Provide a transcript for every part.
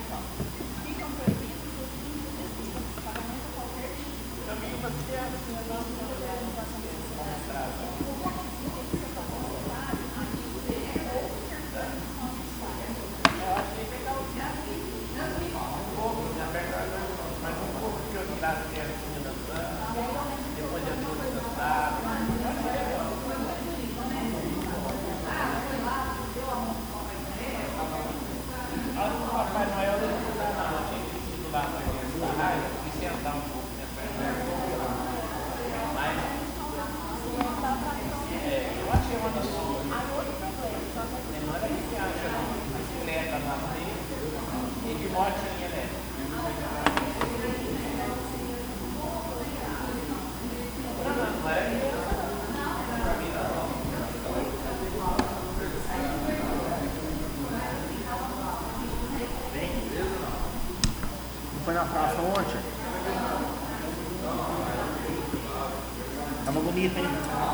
Foi na praça ontem. Tava bonito, hein?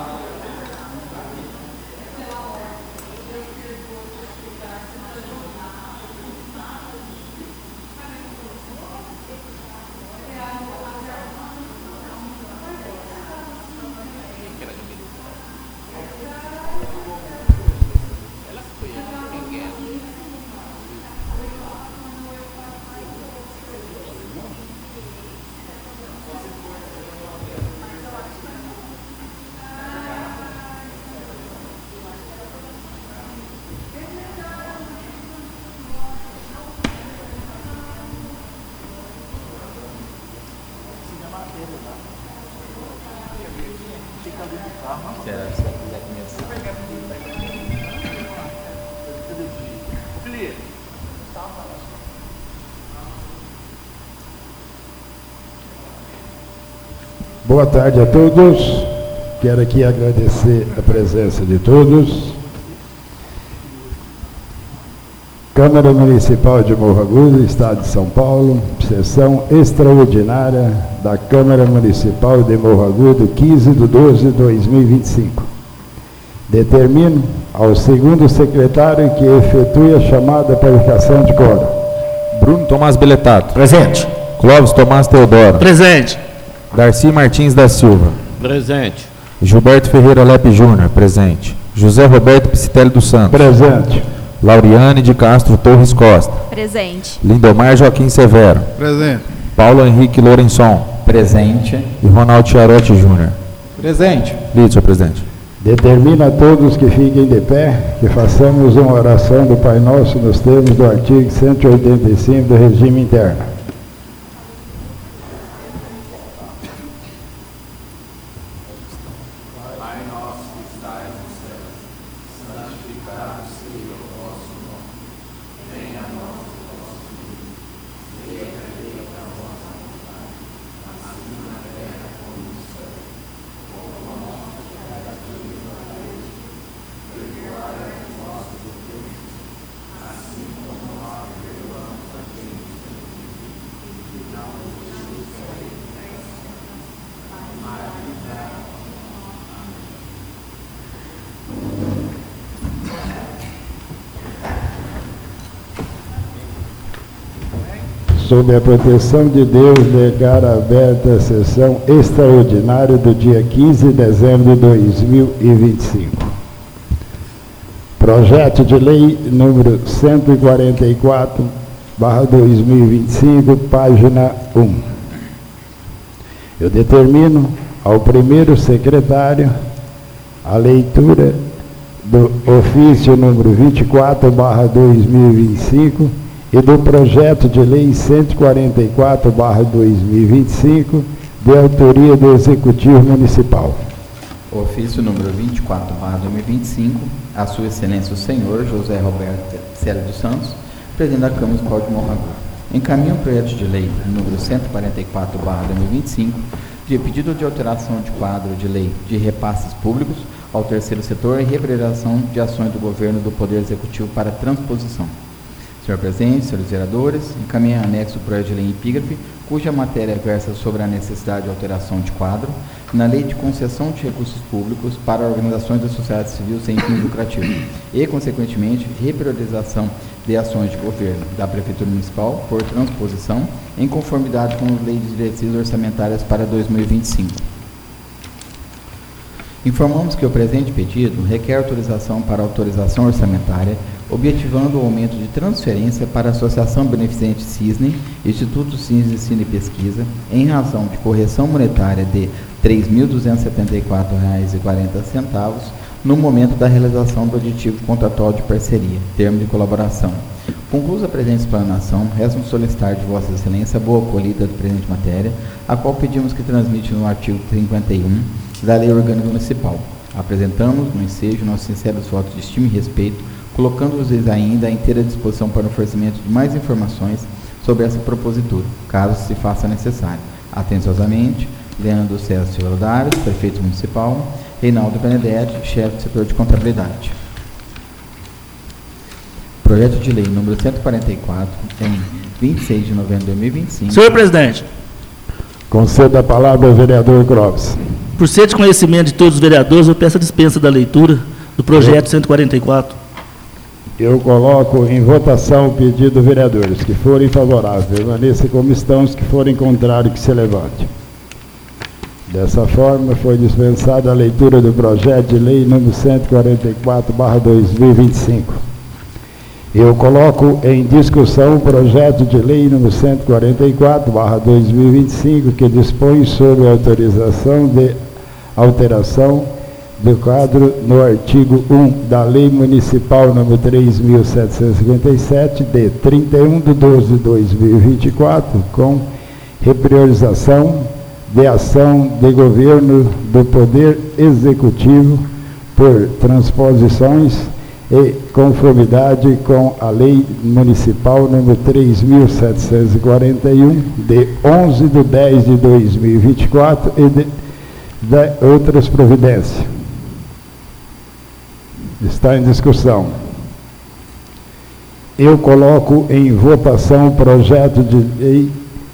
Boa tarde a todos. Quero aqui agradecer a presença de todos. Câmara Municipal de Morro Agudo, Estado de São Paulo, sessão extraordinária da Câmara Municipal de Morro Agudo, 15/12/2025. Determino ao segundo secretário que efetue a chamada para verificação de quórum. Bruno Tomás Beletato. Presente. Clóvis Tomás Teodoro. Presente. Darcy Martins da Silva. Presente. Gilberto Ferreira Lepe Júnior. Presente. José Roberto Piscitelli dos Santos. Presente. Lauriane de Castro Torres Costa. Presente. Lindomar Joaquim Severo. Presente. Paulo Henrique Lourençon. Presente. E Ronaldo Chiarotti Júnior. Presente. Lido, senhor presidente. Determina a todos que fiquem de pé, que façamos uma oração do Pai Nosso nos termos do artigo 185 do regime interno. Sob a proteção de Deus, declaro aberta a sessão extraordinária do dia 15 de dezembro de 2025. Projeto de lei número 144/2025, página 1. Eu determino ao primeiro secretário a leitura do ofício número 24/2025 e do projeto de lei 144/2025, de autoria do Executivo Municipal. Ofício número 24/2025, a Sua Excelência o Senhor José Roberto Piscitelli dos Santos, presidente da Câmara Municipal de Morro Agudo. Encaminha o projeto de lei número 144/2025, de pedido de alteração de quadro de lei de repasses públicos ao terceiro setor e repriorização de ações do governo do Poder Executivo para transposição. Senhor presidente, senhores vereadores, encaminha anexo o projeto de lei em epígrafe, cuja matéria versa sobre a necessidade de alteração de quadro na lei de concessão de recursos públicos para organizações da sociedade civil sem fins lucrativos e, consequentemente, repriorização de ações de governo da Prefeitura Municipal por transposição em conformidade com a Lei de Diretrizes Orçamentárias para 2025. Informamos que o presente pedido requer autorização para autorização orçamentária, objetivando o aumento de transferência para a Associação Beneficente Cisne, Instituto Cisne Cine Pesquisa, em razão de correção monetária de R$ 3.274,40 no momento da realização do aditivo contratual de parceria, termo de colaboração. Conclusa a presente explanação, resta-nos solicitar de Vossa Excelência a boa acolhida da presente matéria, a qual pedimos que transmite no artigo 51 da Lei Orgânica Municipal. Apresentamos no ensejo nossos sinceros votos de estima e respeito, colocando-os ainda à inteira disposição para o oferecimento de mais informações sobre essa propositura, caso se faça necessário. Atenciosamente, Leandro César Silva Dares, Prefeito Municipal, Reinaldo Benedetti, chefe do setor de contabilidade. Projeto de lei número 144, em 26 de novembro de 2025. Senhor presidente. Concedo a palavra ao vereador Groves. Por ser de conhecimento de todos os vereadores, eu peço a dispensa da leitura do projeto 144. Eu coloco em votação o pedido dos vereadores que forem favoráveis, permaneçam como estão, os que forem contrários, que se levante. Dessa forma, foi dispensada a leitura do projeto de lei número 144/2025. Eu coloco em discussão o projeto de lei número 144/2025, que dispõe sobre a autorização de alteração do quadro no artigo 1 da Lei Municipal número 3.757, de 31/12/2024, com repriorização de ação de governo do Poder Executivo por transposições e conformidade com a Lei Municipal número 3.741, de 11/10/2024 e de outras providências. Está em discussão. Eu coloco em votação o projeto de lei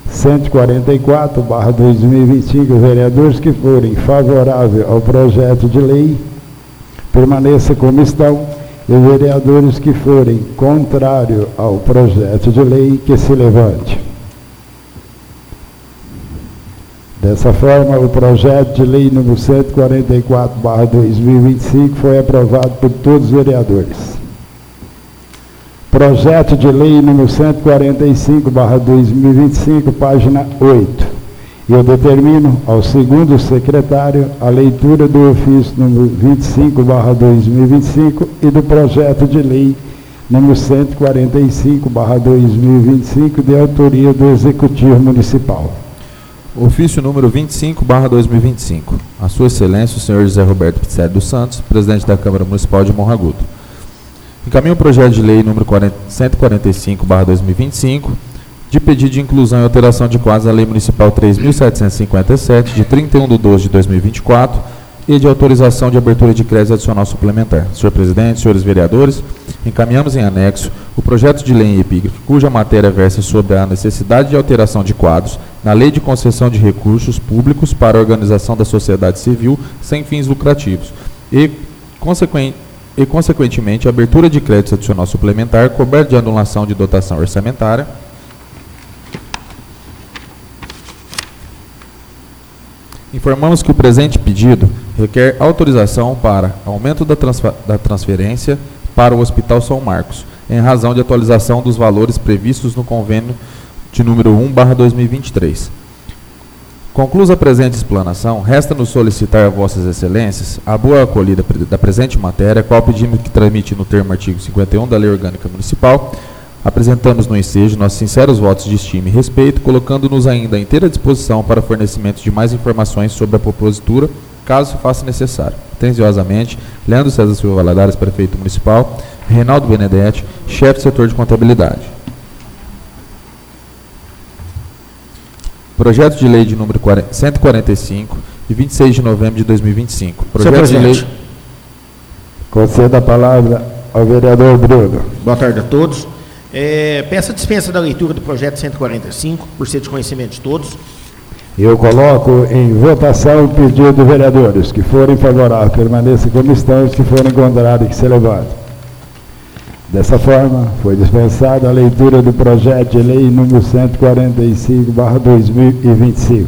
144/2025. Vereadores que forem favoráveis ao projeto de lei, permaneçam como estão, e vereadores que forem contrários ao projeto de lei, que se levante. Dessa forma, o projeto de lei número 144/2025 foi aprovado por todos os vereadores. Projeto de lei número 145/2025, página 8. Eu determino ao segundo secretário a leitura do ofício número 25/2025 e do projeto de lei número 145/2025, de autoria do Executivo Municipal. Ofício número 25/2025. A Sua Excelência, o senhor José Roberto Pizzeri dos Santos, presidente da Câmara Municipal de Morro Agudo. Encaminho o projeto de lei número 145/2025, de pedido de inclusão e alteração de quadros da Lei Municipal 3.757, de 31/12/2024, e de autorização de abertura de crédito adicional suplementar. Senhor presidente, senhores vereadores, encaminhamos em anexo o projeto de lei em epígrafe, cuja matéria versa sobre a necessidade de alteração de quadros na Lei de Concessão de Recursos Públicos para a Organização da Sociedade Civil sem fins lucrativos e, consequentemente, a abertura de crédito adicional suplementar coberto de anulação de dotação orçamentária. Informamos que o presente pedido requer autorização para aumento da transferência para o Hospital São Marcos, em razão de atualização dos valores previstos no convênio de número 1/2023. Conclusa a presente explanação, resta-nos solicitar a Vossas Excelências a boa acolhida da presente matéria, qual pedimos que tramite no termo artigo 51 da Lei Orgânica Municipal. Apresentamos no ensejo nossos sinceros votos de estima e respeito, colocando-nos ainda à inteira disposição para fornecimento de mais informações sobre a propositura, caso se faça necessário. Atenciosamente, Leandro César Silva Valadares, Prefeito Municipal, Reinaldo Benedetti, chefe do setor de contabilidade. Projeto de lei de número 145, de 26 de novembro de 2025. Projeto de lei... Concedo a palavra ao vereador Bruno. Boa tarde a todos. Peço a dispensa da leitura do projeto 145, por ser de conhecimento de todos. Eu coloco em votação o pedido dos vereadores que forem favoráveis, permaneçam como estão, os que forem contrários, que se levantem. Dessa forma, foi dispensada a leitura do projeto de lei número 145/2025.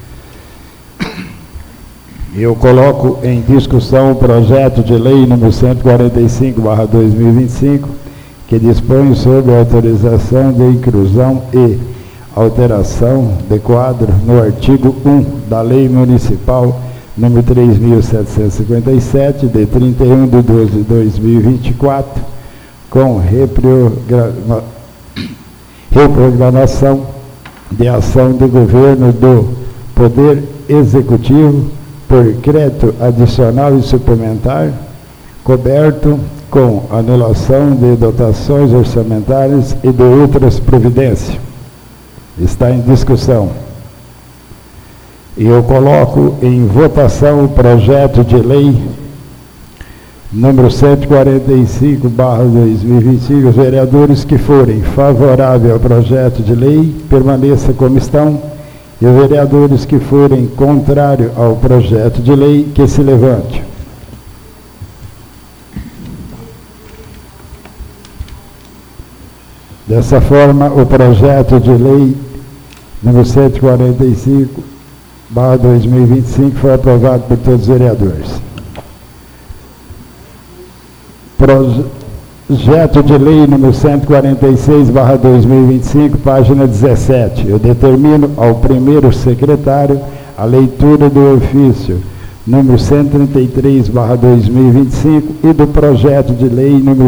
Eu coloco em discussão o projeto de lei número 145/2025, que dispõe sobre a autorização de inclusão e alteração de quadro no artigo 1 da Lei Municipal número 3.757, de 31/12/2024, com reprogramação de ação de governo do Poder Executivo por crédito adicional e suplementar, coberto com anulação de dotações orçamentárias e de outras providências. Está em discussão. E eu coloco em votação o projeto de lei número 145/2025. Os vereadores que forem favoráveis ao projeto de lei, permaneça como estão. E os vereadores que forem contrários ao projeto de lei, que se levante. Dessa forma, o projeto de lei número 145/2025 foi aprovado por todos os vereadores. Projeto de lei número 146/2025, página 17. Eu determino ao primeiro secretário a leitura do ofício número 133/2025 e do projeto de lei número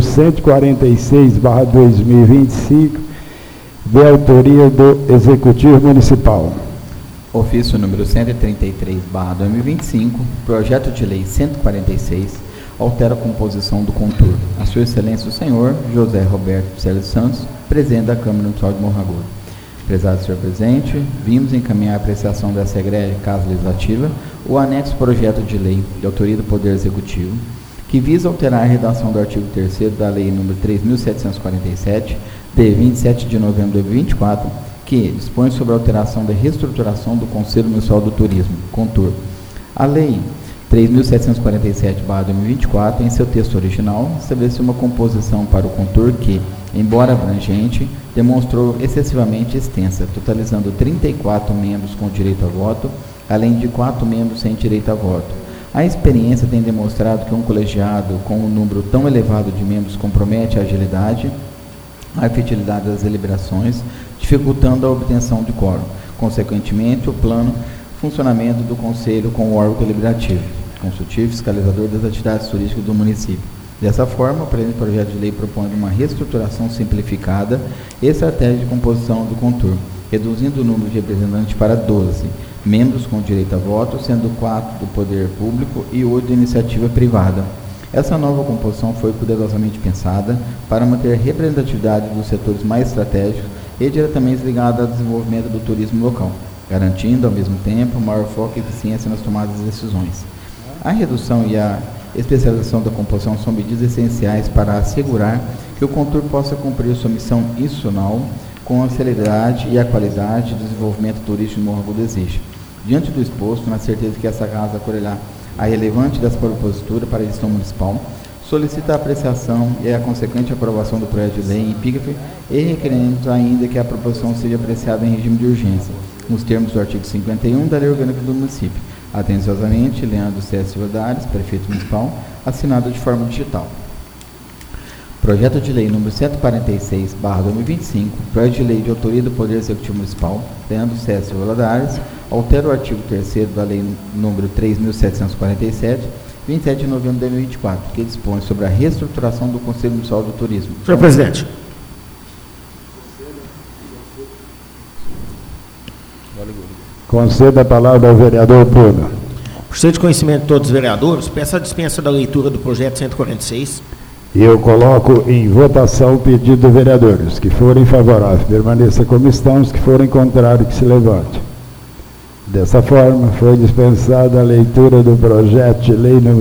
146/2025, de autoria do Executivo Municipal. Ofício número 133/2025, projeto de lei 146, altera a composição do CONTUR. A Sua Excelência o Senhor José Roberto Célio Santos, presidente da Câmara Municipal de Morro Agudo. Prezado senhor presidente, vimos encaminhar a apreciação dessa egrégia Casa Legislativa o anexo projeto de lei de autoria do Poder Executivo, que visa alterar a redação do artigo 3º da Lei nº 3.747, de 27 de novembro de 2024, que dispõe sobre a alteração da reestruturação do Conselho Municipal do Turismo, CONTUR. A Lei 3.747/2024, em seu texto original, estabeleceu uma composição para o CONTUR que, embora abrangente, demonstrou excessivamente extensa, totalizando 34 membros com direito a voto, além de 4 membros sem direito a voto. A experiência tem demonstrado que um colegiado com um número tão elevado de membros compromete a agilidade, a efetividade das deliberações, dificultando a obtenção de quórum. Consequentemente, o plano funcionamento do Conselho com o órgão deliberativo, consultivo e fiscalizador das atividades turísticas do município. Dessa forma, o presente projeto de lei propõe uma reestruturação simplificada e estratégia de composição do CONTUR, reduzindo o número de representantes para 12 membros com direito a voto, sendo 4 do poder público e 8 de iniciativa privada. Essa nova composição foi cuidadosamente pensada para manter a representatividade dos setores mais estratégicos e diretamente ligada ao desenvolvimento do turismo local, garantindo, ao mesmo tempo, maior foco e eficiência nas tomadas de decisões. A redução e a especialização da composição são medidas essenciais para assegurar que o CONTUR possa cumprir sua missão institucional com a celeridade e a qualidade do desenvolvimento turístico que Morro Agudo exige. Diante do exposto, na certeza que essa casa acolherá a relevante dessa propositura para a gestão municipal, solicita a apreciação e a consequente aprovação do projeto de lei em epígrafe e requerendo ainda que a proposição seja apreciada em regime de urgência, nos termos do artigo 51 da Lei Orgânica do Município. Atenciosamente, Leandro César Silva Dares, Prefeito Municipal, assinado de forma digital. Projeto de Lei número 146/2025, projeto de lei de autoria do Poder Executivo Municipal, Leandro César Silva Dares, altera o artigo 3º da Lei número 3.747, 27 de novembro de 2024, que dispõe sobre a reestruturação do Conselho Municipal do Turismo. Senhor presidente. Conceda a palavra ao vereador Bruno. Por ser de conhecimento de todos os vereadores, peço a dispensa da leitura do projeto 146. E eu coloco em votação o pedido dos vereadores. Que forem favoráveis, permaneça como estão. Os que forem contrários, que se levante. Dessa forma, foi dispensada a leitura do projeto de lei número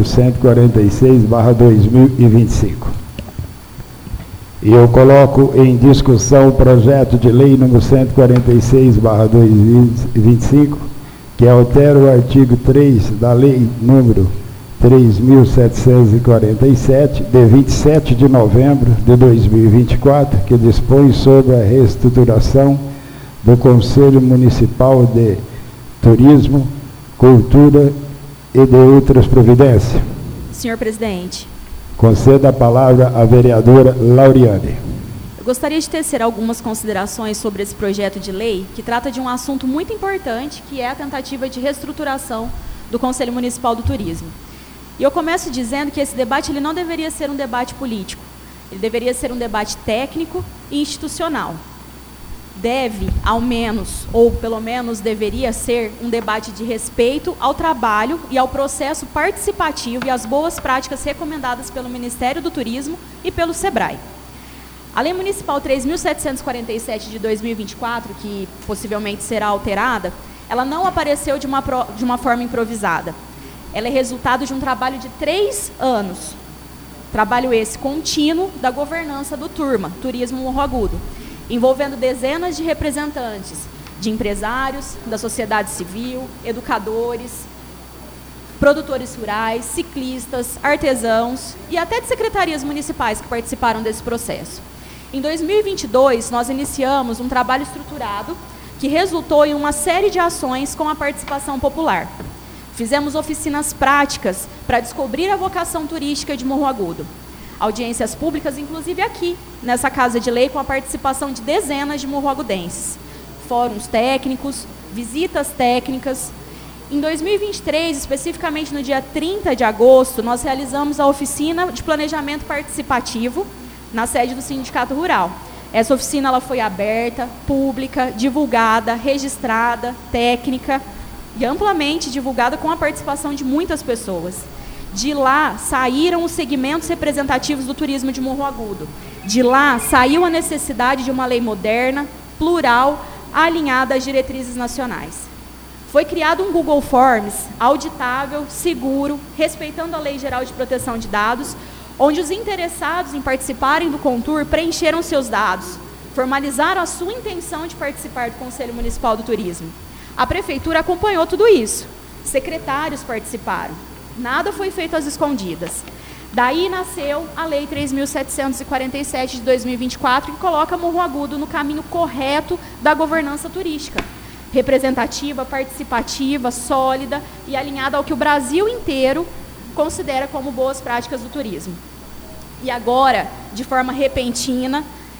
146/2025. E eu coloco em discussão o projeto de lei número 146/2025, que altera o artigo 3 da lei número 3.747, de 27 de novembro de 2024, que dispõe sobre a reestruturação do Conselho Municipal de Turismo, Cultura e de outras providências. Senhor presidente. Conceda a palavra à vereadora Lauriane. Eu gostaria de tecer algumas considerações sobre esse projeto de lei, que trata de um assunto muito importante, que é a tentativa de reestruturação do Conselho Municipal do Turismo. E eu começo dizendo que esse debate ele não deveria ser um debate político, ele deveria ser um debate técnico e institucional. Deve, ao menos, ou pelo menos deveria ser, um debate de respeito ao trabalho e ao processo participativo e às boas práticas recomendadas pelo Ministério do Turismo e pelo SEBRAE. A Lei Municipal 3.747 de 2024, que possivelmente será alterada, ela não apareceu de uma forma improvisada. Ela é resultado de um trabalho de 3 anos. Trabalho esse contínuo da governança do Turma, Turismo Morro Agudo, envolvendo dezenas de representantes de empresários, da sociedade civil, educadores, produtores rurais, ciclistas, artesãos e até de secretarias municipais que participaram desse processo. Em 2022, nós iniciamos um trabalho estruturado que resultou em uma série de ações com a participação popular. Fizemos oficinas práticas para descobrir a vocação turística de Morro Agudo. Audiências públicas, inclusive aqui, nessa Casa de Lei, com a participação de dezenas de morroagudenses. Fóruns técnicos, visitas técnicas. Em 2023, especificamente no dia 30 de agosto, nós realizamos a oficina de planejamento participativo na sede do Sindicato Rural. Essa oficina ela foi aberta, pública, divulgada, registrada, técnica e amplamente divulgada com a participação de muitas pessoas. De lá saíram os segmentos representativos do turismo de Morro Agudo. De lá saiu a necessidade de uma lei moderna, plural, alinhada às diretrizes nacionais. Foi criado um Google Forms auditável, seguro, respeitando a Lei Geral de Proteção de Dados, onde os interessados em participarem do Contur preencheram seus dados, formalizaram a sua intenção de participar do Conselho Municipal do Turismo. A Prefeitura acompanhou tudo isso. Secretários participaram. Nada foi feito às escondidas. Daí nasceu a Lei 3.747 de 2024, que coloca Morro Agudo no caminho correto da governança turística. Representativa, participativa, sólida e alinhada ao que o Brasil inteiro considera como boas práticas do turismo. E agora, de forma repentina,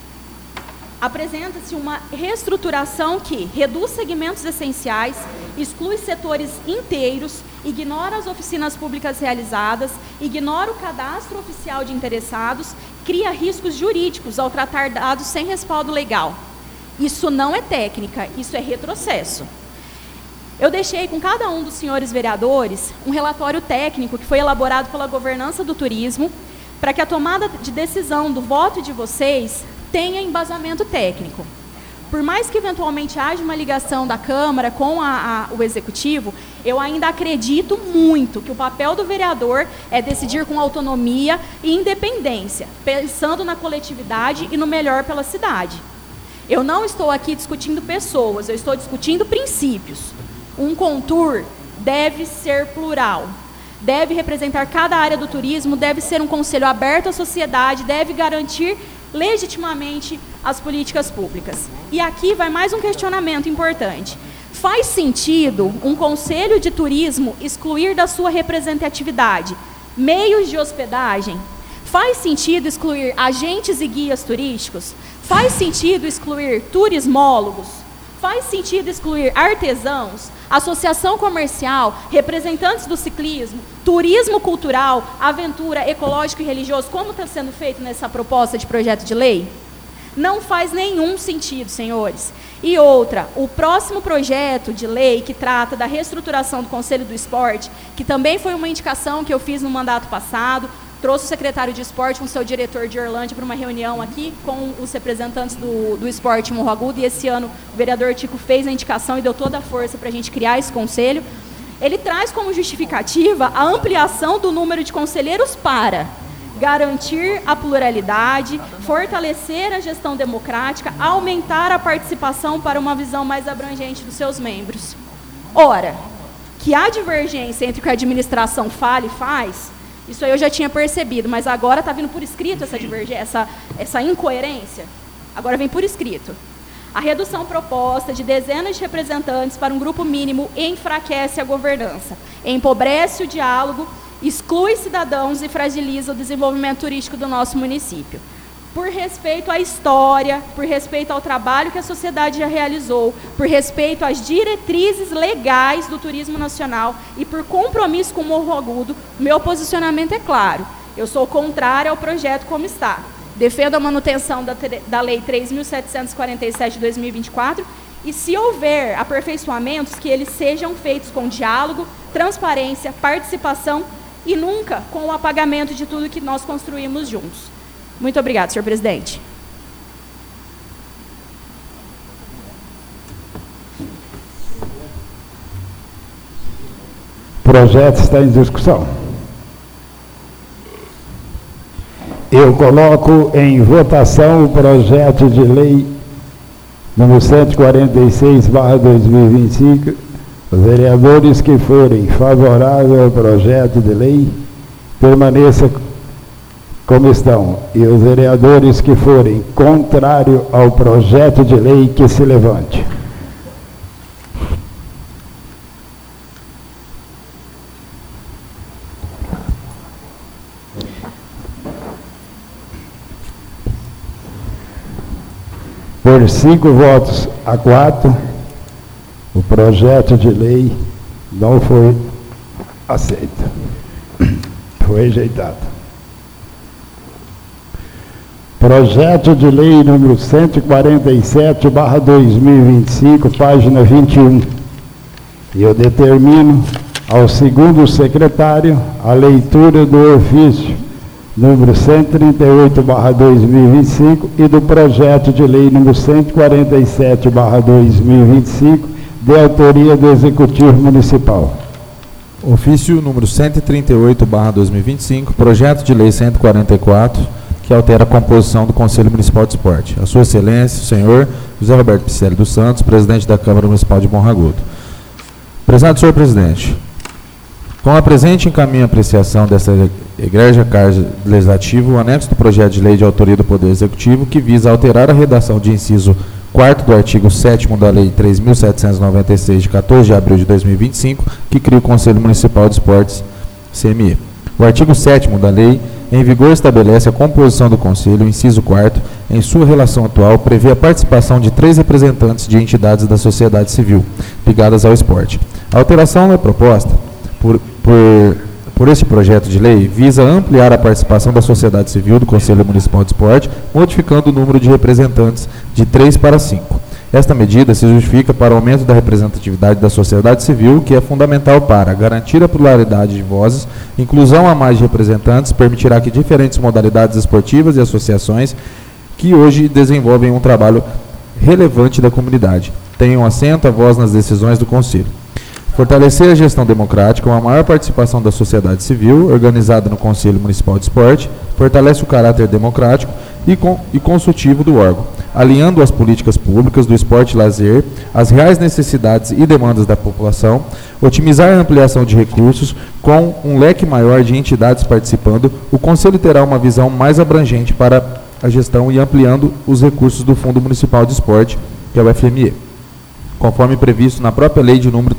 apresenta-se uma reestruturação que reduz segmentos essenciais, exclui setores inteiros, ignora as oficinas públicas realizadas, ignora o cadastro oficial de interessados, cria riscos jurídicos ao tratar dados sem respaldo legal. Isso não é técnica, isso é retrocesso. Eu deixei com cada um dos senhores vereadores um relatório técnico que foi elaborado pela governança do turismo, para que a tomada de decisão do voto de vocês tenha embasamento técnico. Por mais que eventualmente haja uma ligação da Câmara com o Executivo, eu ainda acredito muito que o papel do vereador é decidir com autonomia e independência, pensando na coletividade e no melhor pela cidade. Eu não estou aqui discutindo pessoas, eu estou discutindo princípios. Um Contur deve ser plural, deve representar cada área do turismo, deve ser um conselho aberto à sociedade, deve garantir legitimamente as políticas públicas. E aqui vai mais um questionamento importante. Faz sentido um conselho de turismo excluir da sua representatividade meios de hospedagem? Faz sentido excluir agentes e guias turísticos? Faz sentido excluir turismólogos? Faz sentido excluir artesãos, associação comercial, representantes do ciclismo, turismo cultural, aventura, ecológico e religioso, como está sendo feito nessa proposta de projeto de lei? Não faz nenhum sentido, senhores. E outra, o próximo projeto de lei que trata da reestruturação do Conselho do Esporte, que também foi uma indicação que eu fiz no mandato passado, trouxe o secretário de esporte com o seu diretor de Orlândia para uma reunião aqui com os representantes do esporte em Morro Agudo, e esse ano o vereador Tico fez a indicação e deu toda a força para a gente criar esse conselho. Ele traz como justificativa a ampliação do número de conselheiros para garantir a pluralidade, fortalecer a gestão democrática, aumentar a participação para uma visão mais abrangente dos seus membros. Ora, que há divergência entre o que a administração fala e faz, isso aí eu já tinha percebido, mas agora está vindo por escrito essa divergência, essa incoerência. Agora vem por escrito. A redução proposta de dezenas de representantes para um grupo mínimo enfraquece a governança, empobrece o diálogo, exclui cidadãos e fragiliza o desenvolvimento turístico do nosso município. Por respeito à história, por respeito ao trabalho que a sociedade já realizou, por respeito às diretrizes legais do turismo nacional e por compromisso com o Morro Agudo, o meu posicionamento é claro. Eu sou contrária ao projeto como está. Defendo a manutenção da Lei 3.747 de 2024 e, se houver aperfeiçoamentos, que eles sejam feitos com diálogo, transparência, participação e nunca com o apagamento de tudo que nós construímos juntos. Muito obrigada, senhor presidente. O projeto está em discussão. Eu coloco em votação o projeto de lei número 146/2025. Os vereadores que forem favoráveis ao projeto de lei, permaneçam como estão. E os vereadores que forem contrários ao projeto de lei, que se levante. Por 5 votos a 4, o projeto de lei não foi aceito. Foi rejeitado. Projeto de lei número 147/2025, página 21. E eu determino ao segundo secretário a leitura do ofício número 138/2025 e do projeto de lei número 147/2025, de autoria do Executivo Municipal. Ofício número 138/2025, projeto de lei 144, que altera a composição do Conselho Municipal de Esporte. A Sua Excelência, o senhor José Roberto Picelli dos Santos, presidente da Câmara Municipal de Morro Agudo. Prezado senhor presidente, com a presente encaminho a apreciação desta egrégia Casa Legislativa, o anexo do projeto de lei de autoria do Poder Executivo, que visa alterar a redação de inciso 4º do artigo 7º da Lei 3.796, de 14 de abril de 2025, que cria o Conselho Municipal de Esportes, CME. O artigo 7º da lei, em vigor, estabelece a composição do Conselho. O inciso 4º, em sua relação atual, prevê a participação de 3 representantes de entidades da sociedade civil ligadas ao esporte. A alteração é proposta por este projeto de lei visa ampliar a participação da sociedade civil do Conselho Municipal de Esporte, modificando o número de representantes de 3 para 5. Esta medida se justifica para o aumento da representatividade da sociedade civil, que é fundamental para garantir a pluralidade de vozes, inclusão a mais de representantes, permitirá que diferentes modalidades esportivas e associações que hoje desenvolvem um trabalho relevante da comunidade tenham assento, a voz nas decisões do Conselho. Fortalecer a gestão democrática, uma maior participação da sociedade civil, organizada no Conselho Municipal de Esporte, fortalece o caráter democrático e consultivo do órgão, alinhando as políticas públicas do esporte e lazer às reais necessidades e demandas da população, otimizar a ampliação de recursos com um leque maior de entidades participando. O Conselho terá uma visão mais abrangente para a gestão e ampliando os recursos do Fundo Municipal de Esporte, que é o FME, conforme previsto na própria Lei de número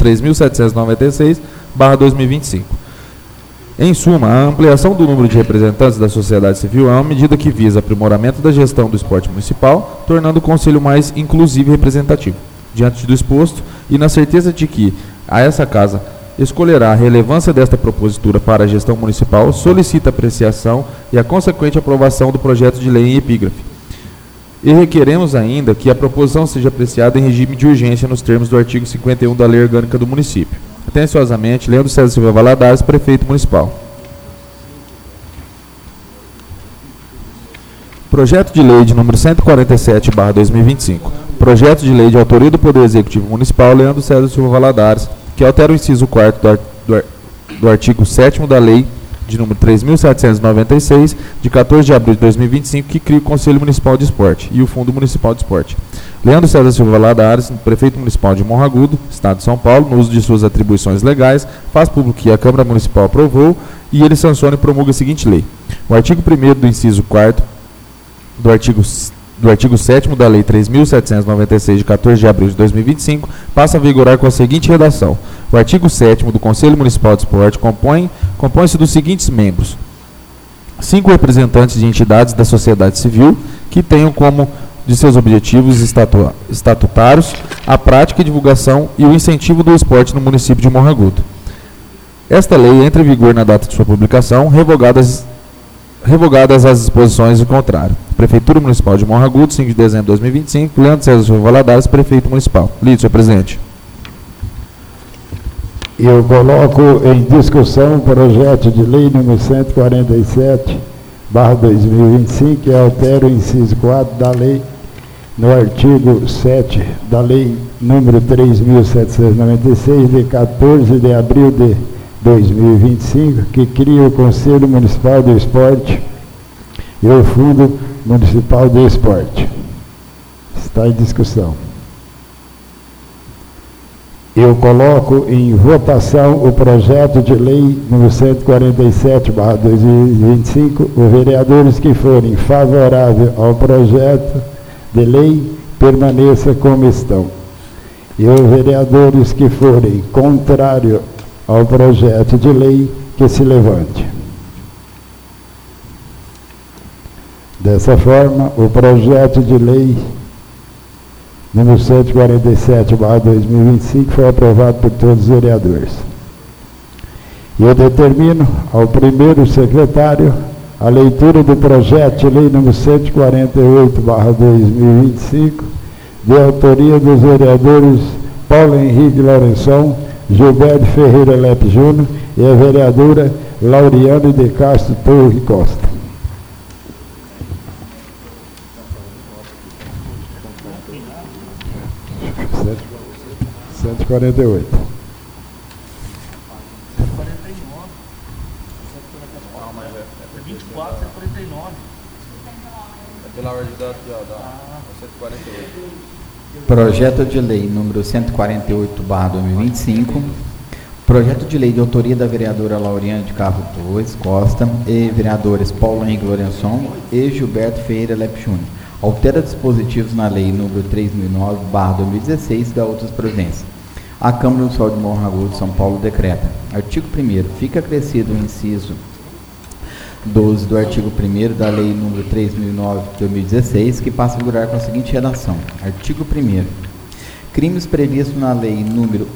3.796/2025. Em suma, a ampliação do número de representantes da sociedade civil é uma medida que visa aprimoramento da gestão do esporte municipal, tornando o Conselho mais inclusivo e representativo. Diante do exposto e na certeza de que a essa Casa escolherá a relevância desta propositura para a gestão municipal, solicita a apreciação e a consequente aprovação do projeto de lei em epígrafe. E requeremos ainda que a proposição seja apreciada em regime de urgência nos termos do artigo 51 da Lei Orgânica do Município. Atenciosamente, Leandro César Silva Valadares, Prefeito Municipal. Projeto de Lei de número 147/2025. Projeto de Lei de autoria do Poder Executivo Municipal, Leandro César Silva Valadares, que altera o inciso 4º do artigo 7º da Lei de número 3.796, de 14 de abril de 2025, que cria o Conselho Municipal de Esporte e o Fundo Municipal de Esporte. Leandro César Silva Valadares, prefeito municipal de Morragudo, Estado de São Paulo, no uso de suas atribuições legais, faz público que a Câmara Municipal aprovou e ele sanciona e promulga a seguinte lei. O artigo 1º do inciso 4º do artigo 7º da Lei 3.796, de 14 de abril de 2025, passa a vigorar com a seguinte redação. O artigo 7º do Conselho Municipal de Esporte compõe-se dos seguintes membros: 5 representantes de entidades da sociedade civil que tenham como de seus objetivos estatutários a prática, divulgação e o incentivo do esporte no município de Morragudo. Esta lei entra em vigor na data de sua publicação, revogadas as disposições do contrário. Prefeitura Municipal de Morragudo, 5 de dezembro de 2025, Leandro César Silva Valadares, prefeito municipal. Lídio, senhor presidente. Eu coloco em discussão o projeto de lei número 147/2025, que altera o inciso 4 da lei, no artigo 7 da lei número 3.796, de 14 de abril de 2025, que cria o Conselho Municipal do Esporte e o Fundo Municipal de Esporte. Está em discussão. Eu coloco em votação o projeto de lei número 147/2025. Os vereadores que forem favoráveis ao projeto de lei, permaneça como estão. E os vereadores que forem contrários ao projeto de lei, que se levante. Dessa forma, o projeto de lei número 147/2025 foi aprovado por todos os vereadores. E eu determino ao primeiro secretário a leitura do projeto de lei número 148/2025, de autoria dos vereadores Paulo Henrique Lourençon, Gilberto Ferreira Lepe Júnior e a vereadora Lauriane de Castro Torre Costa. R$ 148. Projeto de lei número 148/2025. Projeto de lei de autoria da vereadora Lauriane de Castro Torres Costa e vereadores Paulo Henrique Lourençon e Gilberto Ferreira Lepe Júnior. Altera dispositivos na lei número 3009/2016 da outras providências. A Câmara Municipal de Morragudo, São Paulo, decreta. Artigo 1º. Fica acrescido o inciso 12 do artigo 1º da lei número 3009/2016, que passa a vigorar com a seguinte redação. Artigo 1º. Crimes previstos na lei número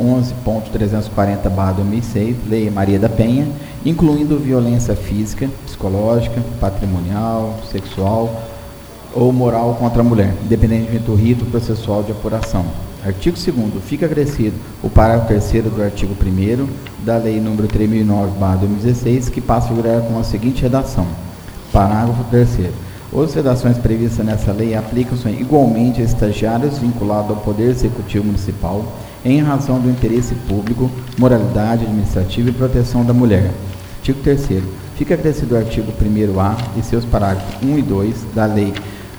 11.340/2006, Lei Maria da Penha, incluindo violência física, psicológica, patrimonial, sexual ou moral contra a mulher, independentemente do rito processual de apuração. Artigo 2º. Fica acrescido o parágrafo 3º do artigo 1º da Lei nº 3009/2016, que passa a vigorar com a seguinte redação. Parágrafo 3º. As vedações previstas nessa lei aplicam-se igualmente a estagiários vinculados ao Poder Executivo Municipal em razão do interesse público, moralidade administrativa e proteção da mulher. Artigo 3º. Fica acrescido o artigo 1º-A e seus parágrafos 1 e 2 da Lei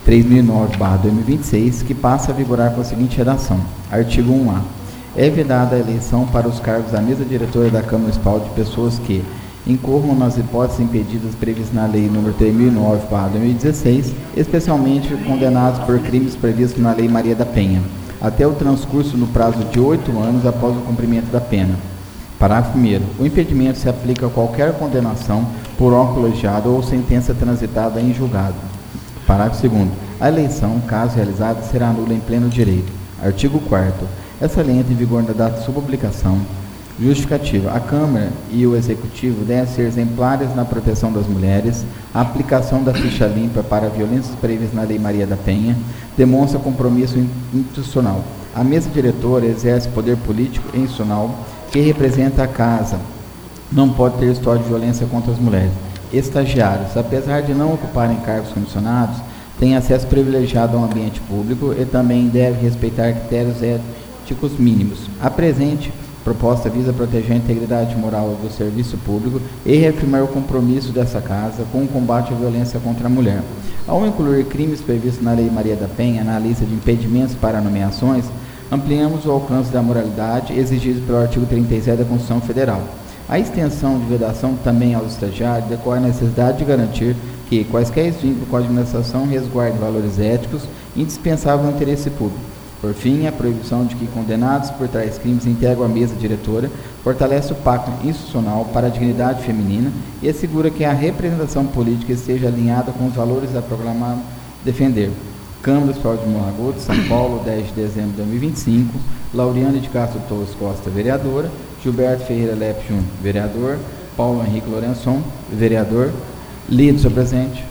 3009/2026, que passa a vigorar com a seguinte redação. Artigo 1A. É vedada a eleição para os cargos da mesa diretora da Câmara Municipal de pessoas que incorram nas hipóteses impedidas previstas na Lei nº 3009/2016, especialmente condenados por crimes previstos na Lei Maria da Penha, até o transcurso no prazo de 8 anos após o cumprimento da pena. Parágrafo 1º. O impedimento se aplica a qualquer condenação por órgão colegiado ou sentença transitada em julgado. Parágrafo 2º. A eleição, caso realizada, será nula em pleno direito. Artigo 4º. Essa lei entra em vigor na data de sua publicação. Justificativa. A Câmara e o Executivo devem ser exemplares na proteção das mulheres. A aplicação da ficha limpa para violências previstas na Lei Maria da Penha demonstra compromisso institucional. A mesa diretora exerce poder político e institucional que representa a Casa. Não pode ter história de violência contra as mulheres. Estagiários, apesar de não ocuparem cargos comissionados, têm acesso privilegiado ao ambiente público e também devem respeitar critérios éticos mínimos. Apresente proposta visa proteger a integridade moral do serviço público e reafirmar o compromisso dessa Casa com o combate à violência contra a mulher. Ao incluir crimes previstos na Lei Maria da Penha na lista de impedimentos para nomeações, ampliamos o alcance da moralidade exigido pelo artigo 37 da Constituição Federal. A extensão de vedação também aos estagiários decorre a necessidade de garantir que quaisquer vínculos com a administração resguardem valores éticos indispensáveis ao interesse público. Por fim, a proibição de que condenados por tais crimes integram a mesa diretora fortalece o pacto institucional para a dignidade feminina e assegura que a representação política esteja alinhada com os valores da proclamada defender. Câmara Municipal de Morro Agudo, São Paulo, 10 de dezembro de 2025. Lauriane de Castro Torres Costa, vereadora. Gilberto Ferreira Lepe Júnior, vereador. Paulo Henrique Lourençon, vereador. Lido, senhor presidente.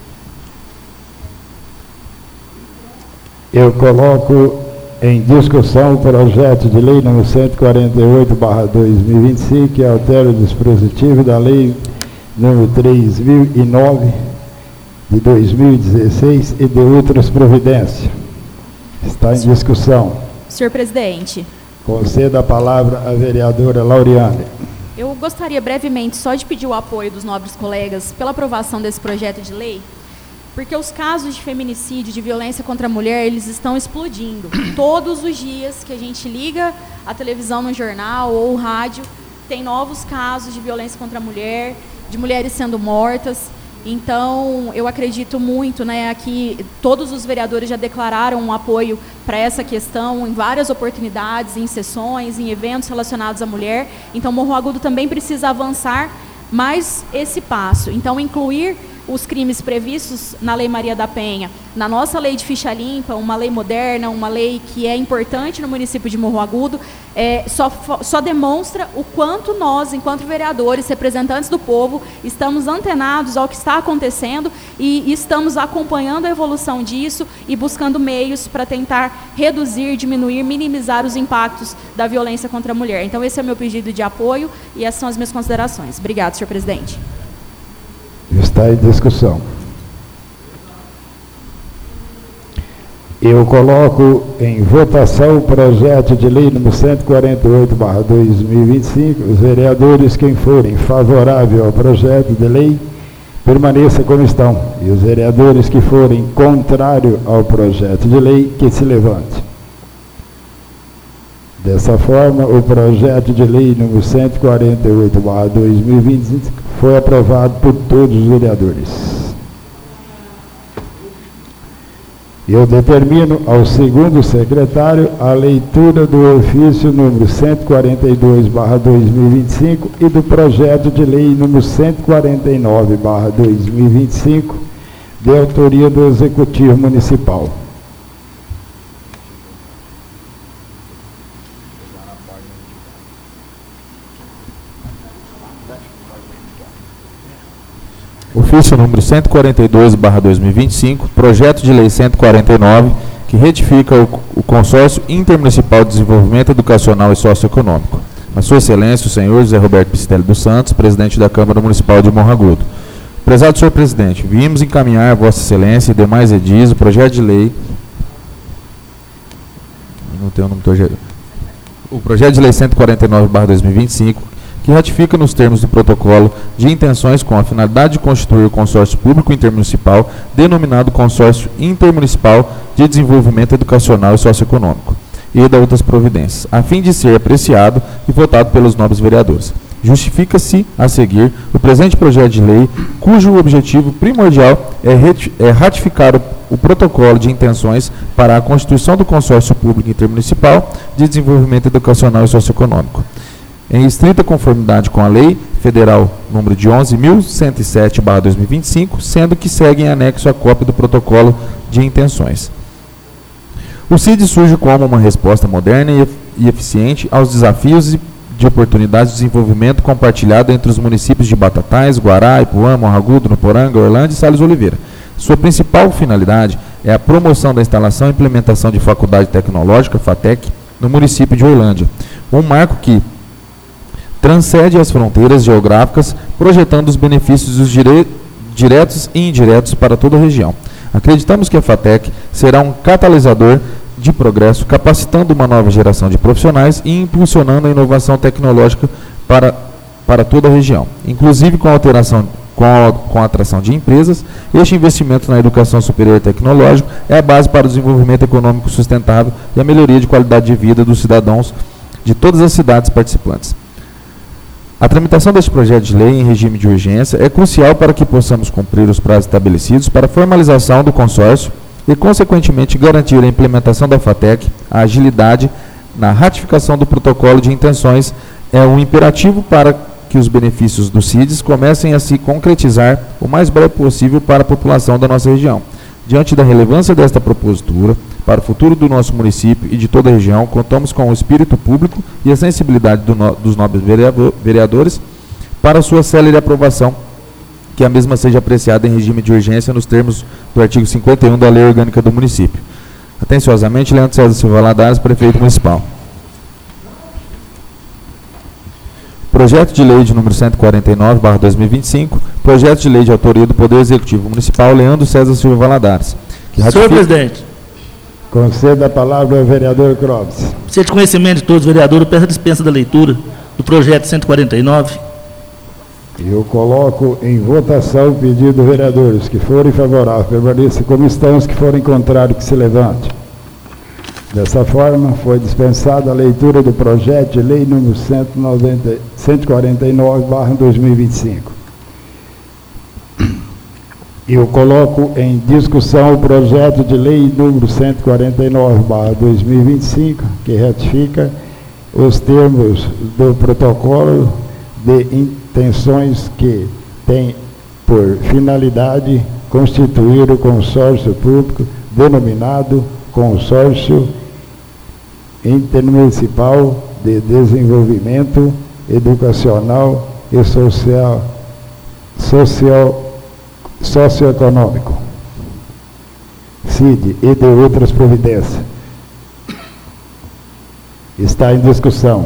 Eu coloco em discussão o projeto de lei número 148/2025, que altera o dispositivo da lei número 3009 de 2016 e de outras providências. Está em discussão. Senhor presidente. Conceda a palavra à vereadora Lauriane. Eu gostaria brevemente só de pedir o apoio dos nobres colegas pela aprovação desse projeto de lei, porque os casos de feminicídio, de violência contra a mulher, eles estão explodindo. Todos os dias que a gente liga a televisão no jornal ou o rádio, tem novos casos de violência contra a mulher, de mulheres sendo mortas. Então, eu acredito muito, que todos os vereadores já declararam um apoio para essa questão em várias oportunidades, em sessões, em eventos relacionados à mulher. Então, Morro Agudo também precisa avançar mais esse passo. Então, incluir os crimes previstos na Lei Maria da Penha, na nossa lei de ficha limpa, uma lei moderna, uma lei que é importante no município de Morro Agudo, só demonstra o quanto nós, enquanto vereadores, representantes do povo, estamos antenados ao que está acontecendo e estamos acompanhando a evolução disso e buscando meios para tentar reduzir, diminuir, minimizar os impactos da violência contra a mulher. Então, esse é o meu pedido de apoio e essas são as minhas considerações. Obrigada, senhor presidente. Está em discussão. Eu coloco em votação o projeto de lei número 148/2025. Os vereadores, quem forem favorável ao projeto de lei, permaneça como estão. E os vereadores que forem contrário ao projeto de lei, que se levante. Dessa forma, o projeto de lei número 148/2025 foi aprovado por todos os vereadores. Eu determino ao segundo secretário a leitura do ofício número 142/2025 e do projeto de lei número 149/2025, de autoria do Executivo Municipal. Ofício número 142/2025, projeto de lei 149, que retifica o Consórcio Intermunicipal de Desenvolvimento Educacional e Socioeconômico. A Sua Excelência, o senhor José Roberto Pistelli dos Santos, presidente da Câmara Municipal de Morro Agudo. Prezado senhor presidente, viemos encaminhar a Vossa Excelência e demais edis o projeto de lei... Não tem o nome do projeto. O projeto de lei 149/2025, que ratifica nos termos do protocolo de intenções com a finalidade de constituir o consórcio público intermunicipal, denominado Consórcio Intermunicipal de Desenvolvimento Educacional e Socioeconômico, e da outras providências, a fim de ser apreciado e votado pelos nobres vereadores. Justifica-se a seguir o presente projeto de lei, cujo objetivo primordial é ratificar o protocolo de intenções para a constituição do Consórcio Público Intermunicipal de Desenvolvimento Educacional e Socioeconômico, em estrita conformidade com a Lei Federal número de 11.107/2025, sendo que segue em anexo a cópia do protocolo de intenções. O CID surge como uma resposta moderna e eficiente aos desafios de oportunidades de desenvolvimento compartilhado entre os municípios de Batatais, Guará, Ipuã, Morro Agudo, Nuporanga, Orlândia e Salles Oliveira. Sua principal finalidade é a promoção da instalação e implementação de faculdade tecnológica, FATEC, no município de Orlândia, um marco que transcende as fronteiras geográficas, projetando os benefícios diretos e indiretos para toda a região. Acreditamos que a FATEC será um catalisador de progresso, capacitando uma nova geração de profissionais e impulsionando a inovação tecnológica para toda a região, inclusive com a atração de empresas. Este investimento na educação superior tecnológica é a base para o desenvolvimento econômico sustentável e a melhoria de qualidade de vida dos cidadãos de todas as cidades participantes. A tramitação deste projeto de lei em regime de urgência é crucial para que possamos cumprir os prazos estabelecidos para a formalização do consórcio e, consequentemente, garantir a implementação da FATEC. A agilidade na ratificação do protocolo de intenções é um imperativo para que os benefícios do CIDES comecem a se concretizar o mais breve possível para a população da nossa região. Diante da relevância desta propositura para o futuro do nosso município e de toda a região, contamos com o espírito público e a sensibilidade dos nobres vereadores para sua célere aprovação, que a mesma seja apreciada em regime de urgência nos termos do artigo 51 da Lei Orgânica do Município. Atenciosamente, Leandro César Silva Valadares, Prefeito Municipal. Projeto de Lei de número 149/2025, projeto de lei de autoria do Poder Executivo Municipal, Leandro César Silva Valadares. Senhor presidente. Conceda a palavra ao vereador Clóvis. Precisa de conhecimento de todos os vereadores, eu peço a dispensa da leitura do projeto 149. Eu coloco em votação o pedido dos vereadores que forem favoráveis, permaneçam como estão, os que forem contrários, que se levante. Dessa forma, foi dispensada a leitura do projeto de lei número 149/2025. Eu coloco em discussão o projeto de lei número 149/2025, que ratifica os termos do protocolo de intenções que tem por finalidade constituir o consórcio público denominado Consórcio Intermunicipal de Desenvolvimento Educacional e Socioeconômico, CID, e de outras providências. Está em discussão.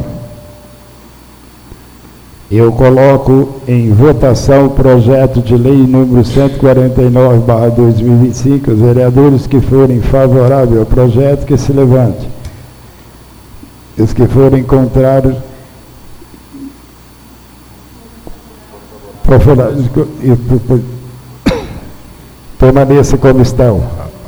Eu coloco em votação o projeto de lei número 149/2025. Os vereadores que forem favoráveis ao projeto, que se levante. Os que forem contrários, permaneça como estão.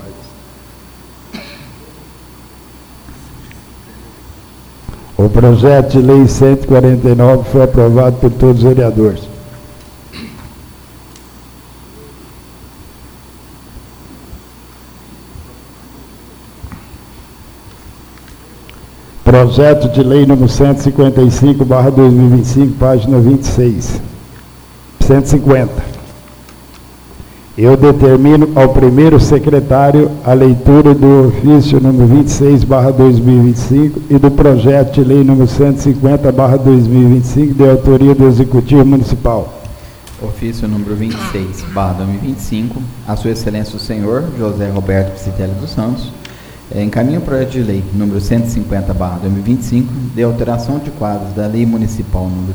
O projeto de lei 149 foi aprovado por todos os vereadores. Projeto de lei número 155/2025, página 26. 150. Eu determino ao primeiro secretário a leitura do ofício número 26/2025 e do projeto de lei número 150/2025, de autoria do Executivo Municipal. Ofício número 26/2025, a Sua Excelência o Senhor José Roberto Psitelli dos Santos, encaminha o projeto de lei número 150/2025, de alteração de quadros da Lei Municipal número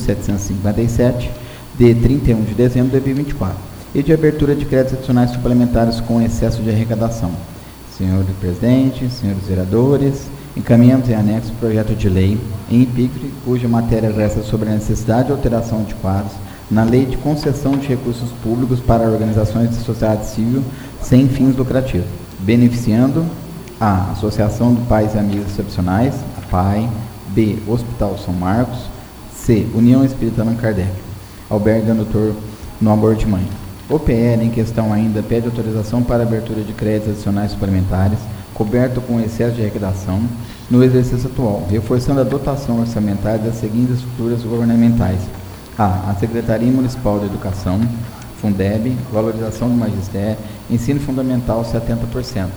3.757, de 31 de dezembro de 2024, e de abertura de créditos adicionais suplementares com excesso de arrecadação. Senhor presidente, senhores vereadores, encaminhamos em anexo o projeto de lei em epígrafe, cuja matéria resta sobre a necessidade de alteração de quadros na Lei de Concessão de Recursos Públicos para Organizações de Sociedade Civil sem fins lucrativos, beneficiando a Associação de Pais e Amigos Excepcionais, a PAI, B, Hospital São Marcos, C, União Espírita Allan Kardec, albergue Doutor no Amor de Mãe. O PL em questão ainda pede autorização para abertura de créditos adicionais suplementares, coberto com excesso de arrecadação, no exercício atual, reforçando a dotação orçamentária das seguintes estruturas governamentais: a Secretaria Municipal de Educação, Fundeb, valorização do magistério, ensino fundamental 70%.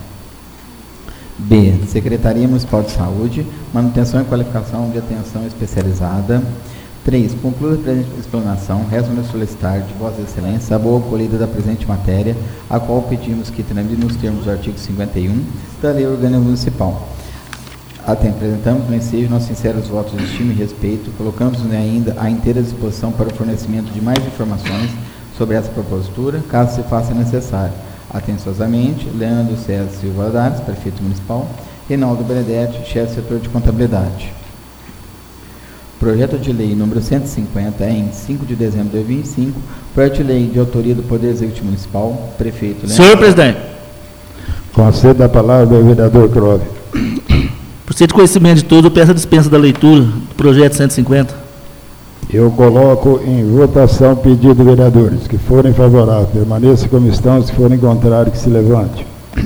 B, Secretaria Municipal de Saúde, manutenção e qualificação de atenção especializada. 3. Conclui a presente explanação, resta-nos solicitar de Vossa Excelência a boa acolhida da presente matéria, a qual pedimos que tramite nos termos do artigo 51 da Lei Orgânica Municipal. Apresentamos no ensejo nossos sinceros votos de estima e respeito, colocamos-nos ainda à inteira disposição para o fornecimento de mais informações sobre essa propositura, caso se faça necessário. Atenciosamente, Leandro César Silva Valadares, Prefeito Municipal, Reinaldo Benedetti, chefe do setor de contabilidade. Projeto de lei número 150, em 5 de dezembro de 2025, projeto de lei de autoria do Poder Executivo Municipal, prefeito. Senhor presidente. Concedo a palavra ao vereador Crove. Por ser de conhecimento de todos, eu peço a dispensa da leitura do projeto 150. Eu coloco em votação o pedido de vereadores que forem favoráveis, permaneçam como estão, se forem contrários, que se levante.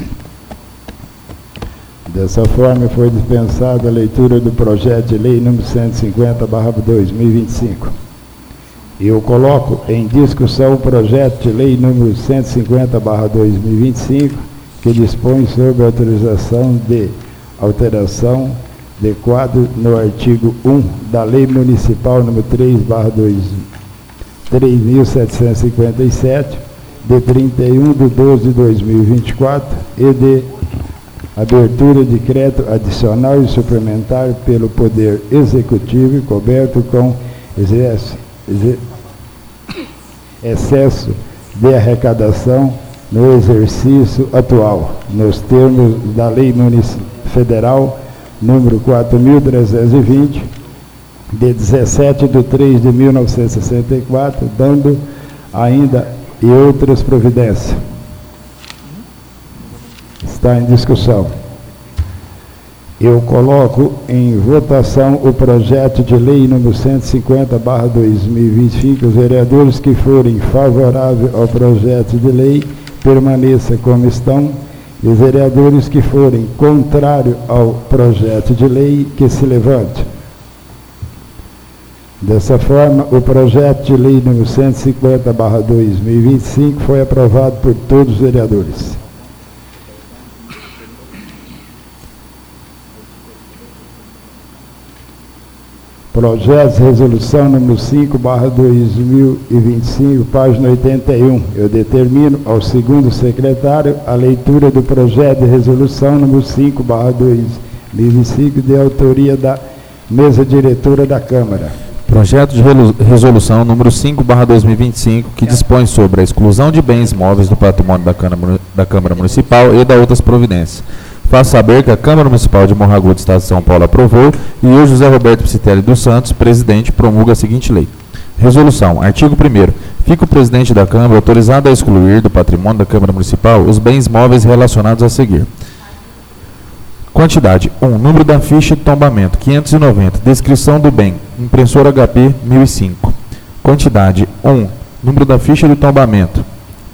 Dessa forma, foi dispensada a leitura do projeto de lei número 150/2025. Eu coloco em discussão o projeto de lei número 150/2025, que dispõe sobre a autorização de alteração de quadro no artigo 1 da Lei Municipal número 3.757, de 31/12/2024, e de abertura de crédito adicional e suplementar pelo Poder Executivo, coberto com excesso de arrecadação no exercício atual, nos termos da Lei Federal número 4.320, de 17/3/1964, dando ainda e outras providências. Está em discussão. Eu coloco em votação o projeto de lei número 150/2025. Os vereadores que forem favoráveis ao projeto de lei permaneçam como estão, e os vereadores que forem contrários ao projeto de lei, que se levante. Dessa forma, o projeto de lei número 150/2025 foi aprovado por todos os vereadores. Projeto de resolução número 5/2025, página 81. Eu determino ao segundo secretário a leitura do projeto de resolução número 5/2025, de autoria da mesa diretora da Câmara. Projeto de resolução número 5/2025, que dispõe sobre a exclusão de bens móveis do patrimônio da Câmara Municipal e da outras providências. Faço saber que a Câmara Municipal de Morro Agudo, Estado de São Paulo, aprovou e eu, José Roberto Psitelli dos Santos, presidente, promulga a seguinte lei. Resolução. Artigo 1º. Fica o presidente da Câmara autorizado a excluir do patrimônio da Câmara Municipal os bens móveis relacionados a seguir. Quantidade. 1. Número da ficha de tombamento, 590. Descrição do bem, impressora HP, 1005. Quantidade. 1. Número da ficha de tombamento,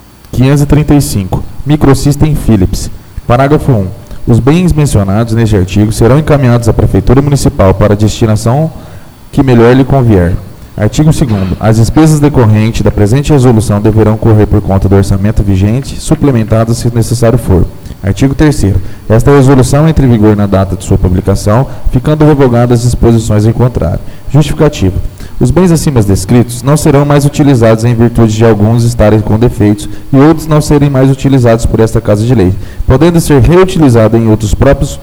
535. Microsystem Philips. Parágrafo 1. Os bens mencionados neste artigo serão encaminhados à Prefeitura Municipal para a destinação que melhor lhe convier. Artigo 2º. As despesas decorrentes da presente resolução deverão correr por conta do orçamento vigente, suplementadas se necessário for. Artigo 3º. Esta resolução entra em vigor na data de sua publicação, ficando revogadas as disposições em contrário. Justificativa. Os bens acima descritos não serão mais utilizados em virtude de alguns estarem com defeitos e outros não serem mais utilizados por esta Casa de Lei, podendo ser reutilizados em outros próprios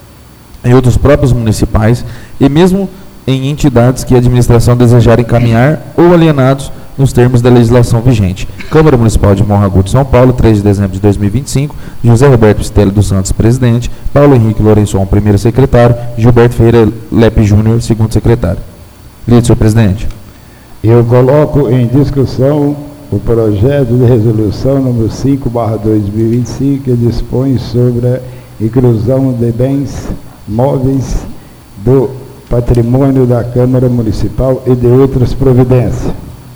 municipais e mesmo em entidades que a administração desejar encaminhar ou alienados nos termos da legislação vigente. Câmara Municipal de Morro Agudo, São Paulo, 3 de dezembro de 2025, José Roberto Psitelli dos Santos, presidente, Paulo Henrique Lourençon, primeiro secretário, Gilberto Ferreira Lepe Júnior, segundo secretário. Lido, senhor presidente. Eu coloco em discussão o projeto de resolução número 5/2025, que dispõe sobre a inclusão de bens móveis do patrimônio da Câmara Municipal e de outras providências.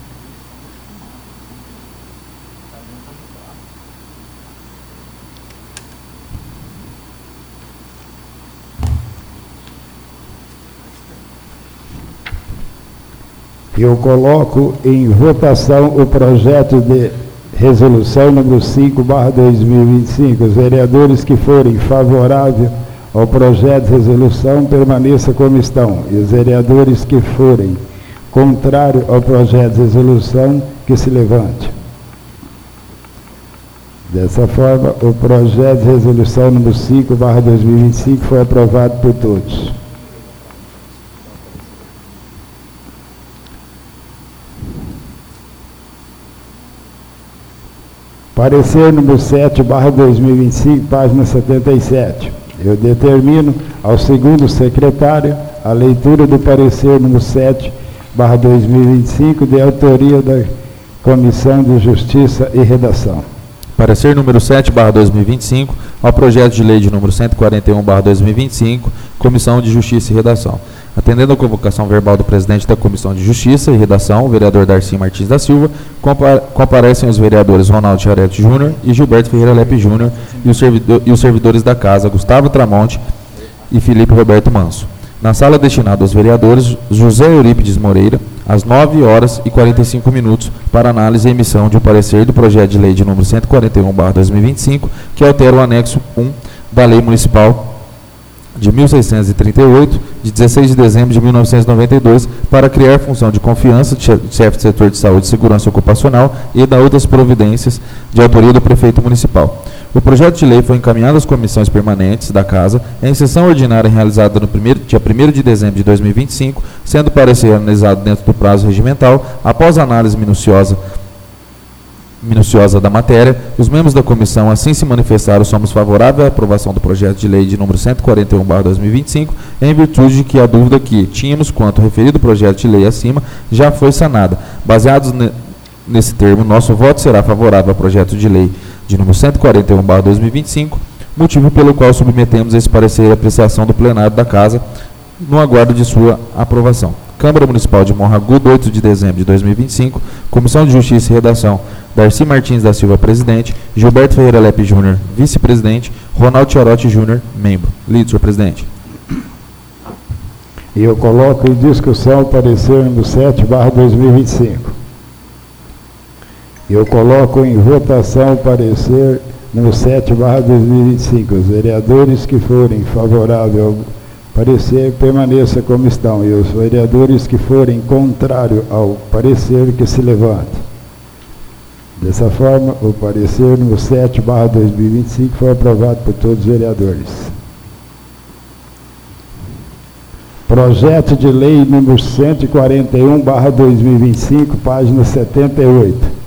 Eu coloco em votação o projeto de resolução número 5/2025. Os vereadores que forem favoráveis ao projeto de resolução permaneçam como estão. E os vereadores que forem contrários ao projeto de resolução, que se levante. Dessa forma, o projeto de resolução número 5/2025 foi aprovado por todos. Parecer número 7/2025, página 77. Eu determino ao segundo secretário a leitura do parecer número 7/2025, de autoria da Comissão de Justiça e Redação. Parecer número 7/2025 ao projeto de lei de número 141/2025, Comissão de Justiça e Redação. Atendendo à convocação verbal do presidente da Comissão de Justiça e Redação, o vereador Darcy Martins da Silva, comparecem os vereadores Ronaldo Chiaretti Júnior e Gilberto Ferreira Lepe Júnior e os servidores da Casa, Gustavo Tramonte e Felipe Roberto Manso. Na sala destinada aos vereadores, José Eurípides Moreira, às 9h45, para análise e emissão de um parecer do projeto de lei de número 141/2025, que altera o anexo 1 da Lei Municipal de 1638, de 16 de dezembro de 1992, para criar função de confiança de chefe de setor de saúde e segurança ocupacional e da outras providências de autoria do prefeito municipal. O projeto de lei foi encaminhado às comissões permanentes da Casa em sessão ordinária realizada no dia 1º de dezembro de 2025, sendo o parecer analisado dentro do prazo regimental. Após a análise minuciosa da matéria, os membros da comissão assim se manifestaram: somos favoráveis à aprovação do projeto de lei de número 141/2025, em virtude de que a dúvida que tínhamos quanto ao referido projeto de lei acima já foi sanada. Baseados nesse termo, nosso voto será favorável ao projeto de lei de número 141/2025, motivo pelo qual submetemos esse parecer à apreciação do plenário da Casa, no aguardo de sua aprovação. Câmara Municipal de Morragudo, 8 de dezembro de 2025, Comissão de Justiça e Redação, Darcy Martins da Silva, presidente, Gilberto Ferreira Lepe Júnior, vice-presidente, Ronaldo Chiarotti Júnior, membro. Lido, senhor presidente. E eu coloco em discussão o parecer número 7/2025. Eu coloco em votação o parecer número 7/2025. Os vereadores que forem favoráveis ao parecer, permaneça como estão. E os vereadores que forem contrário ao parecer, que se levante. Dessa forma, o parecer número 7/2025 foi aprovado por todos os vereadores. Projeto de lei número 141/2025, página 78.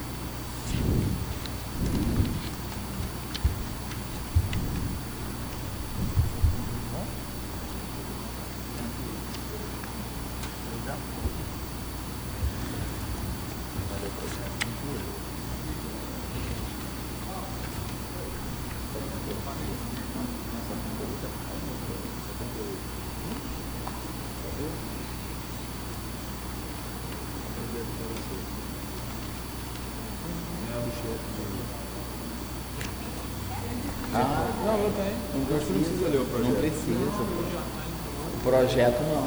Não precisa. O projeto não.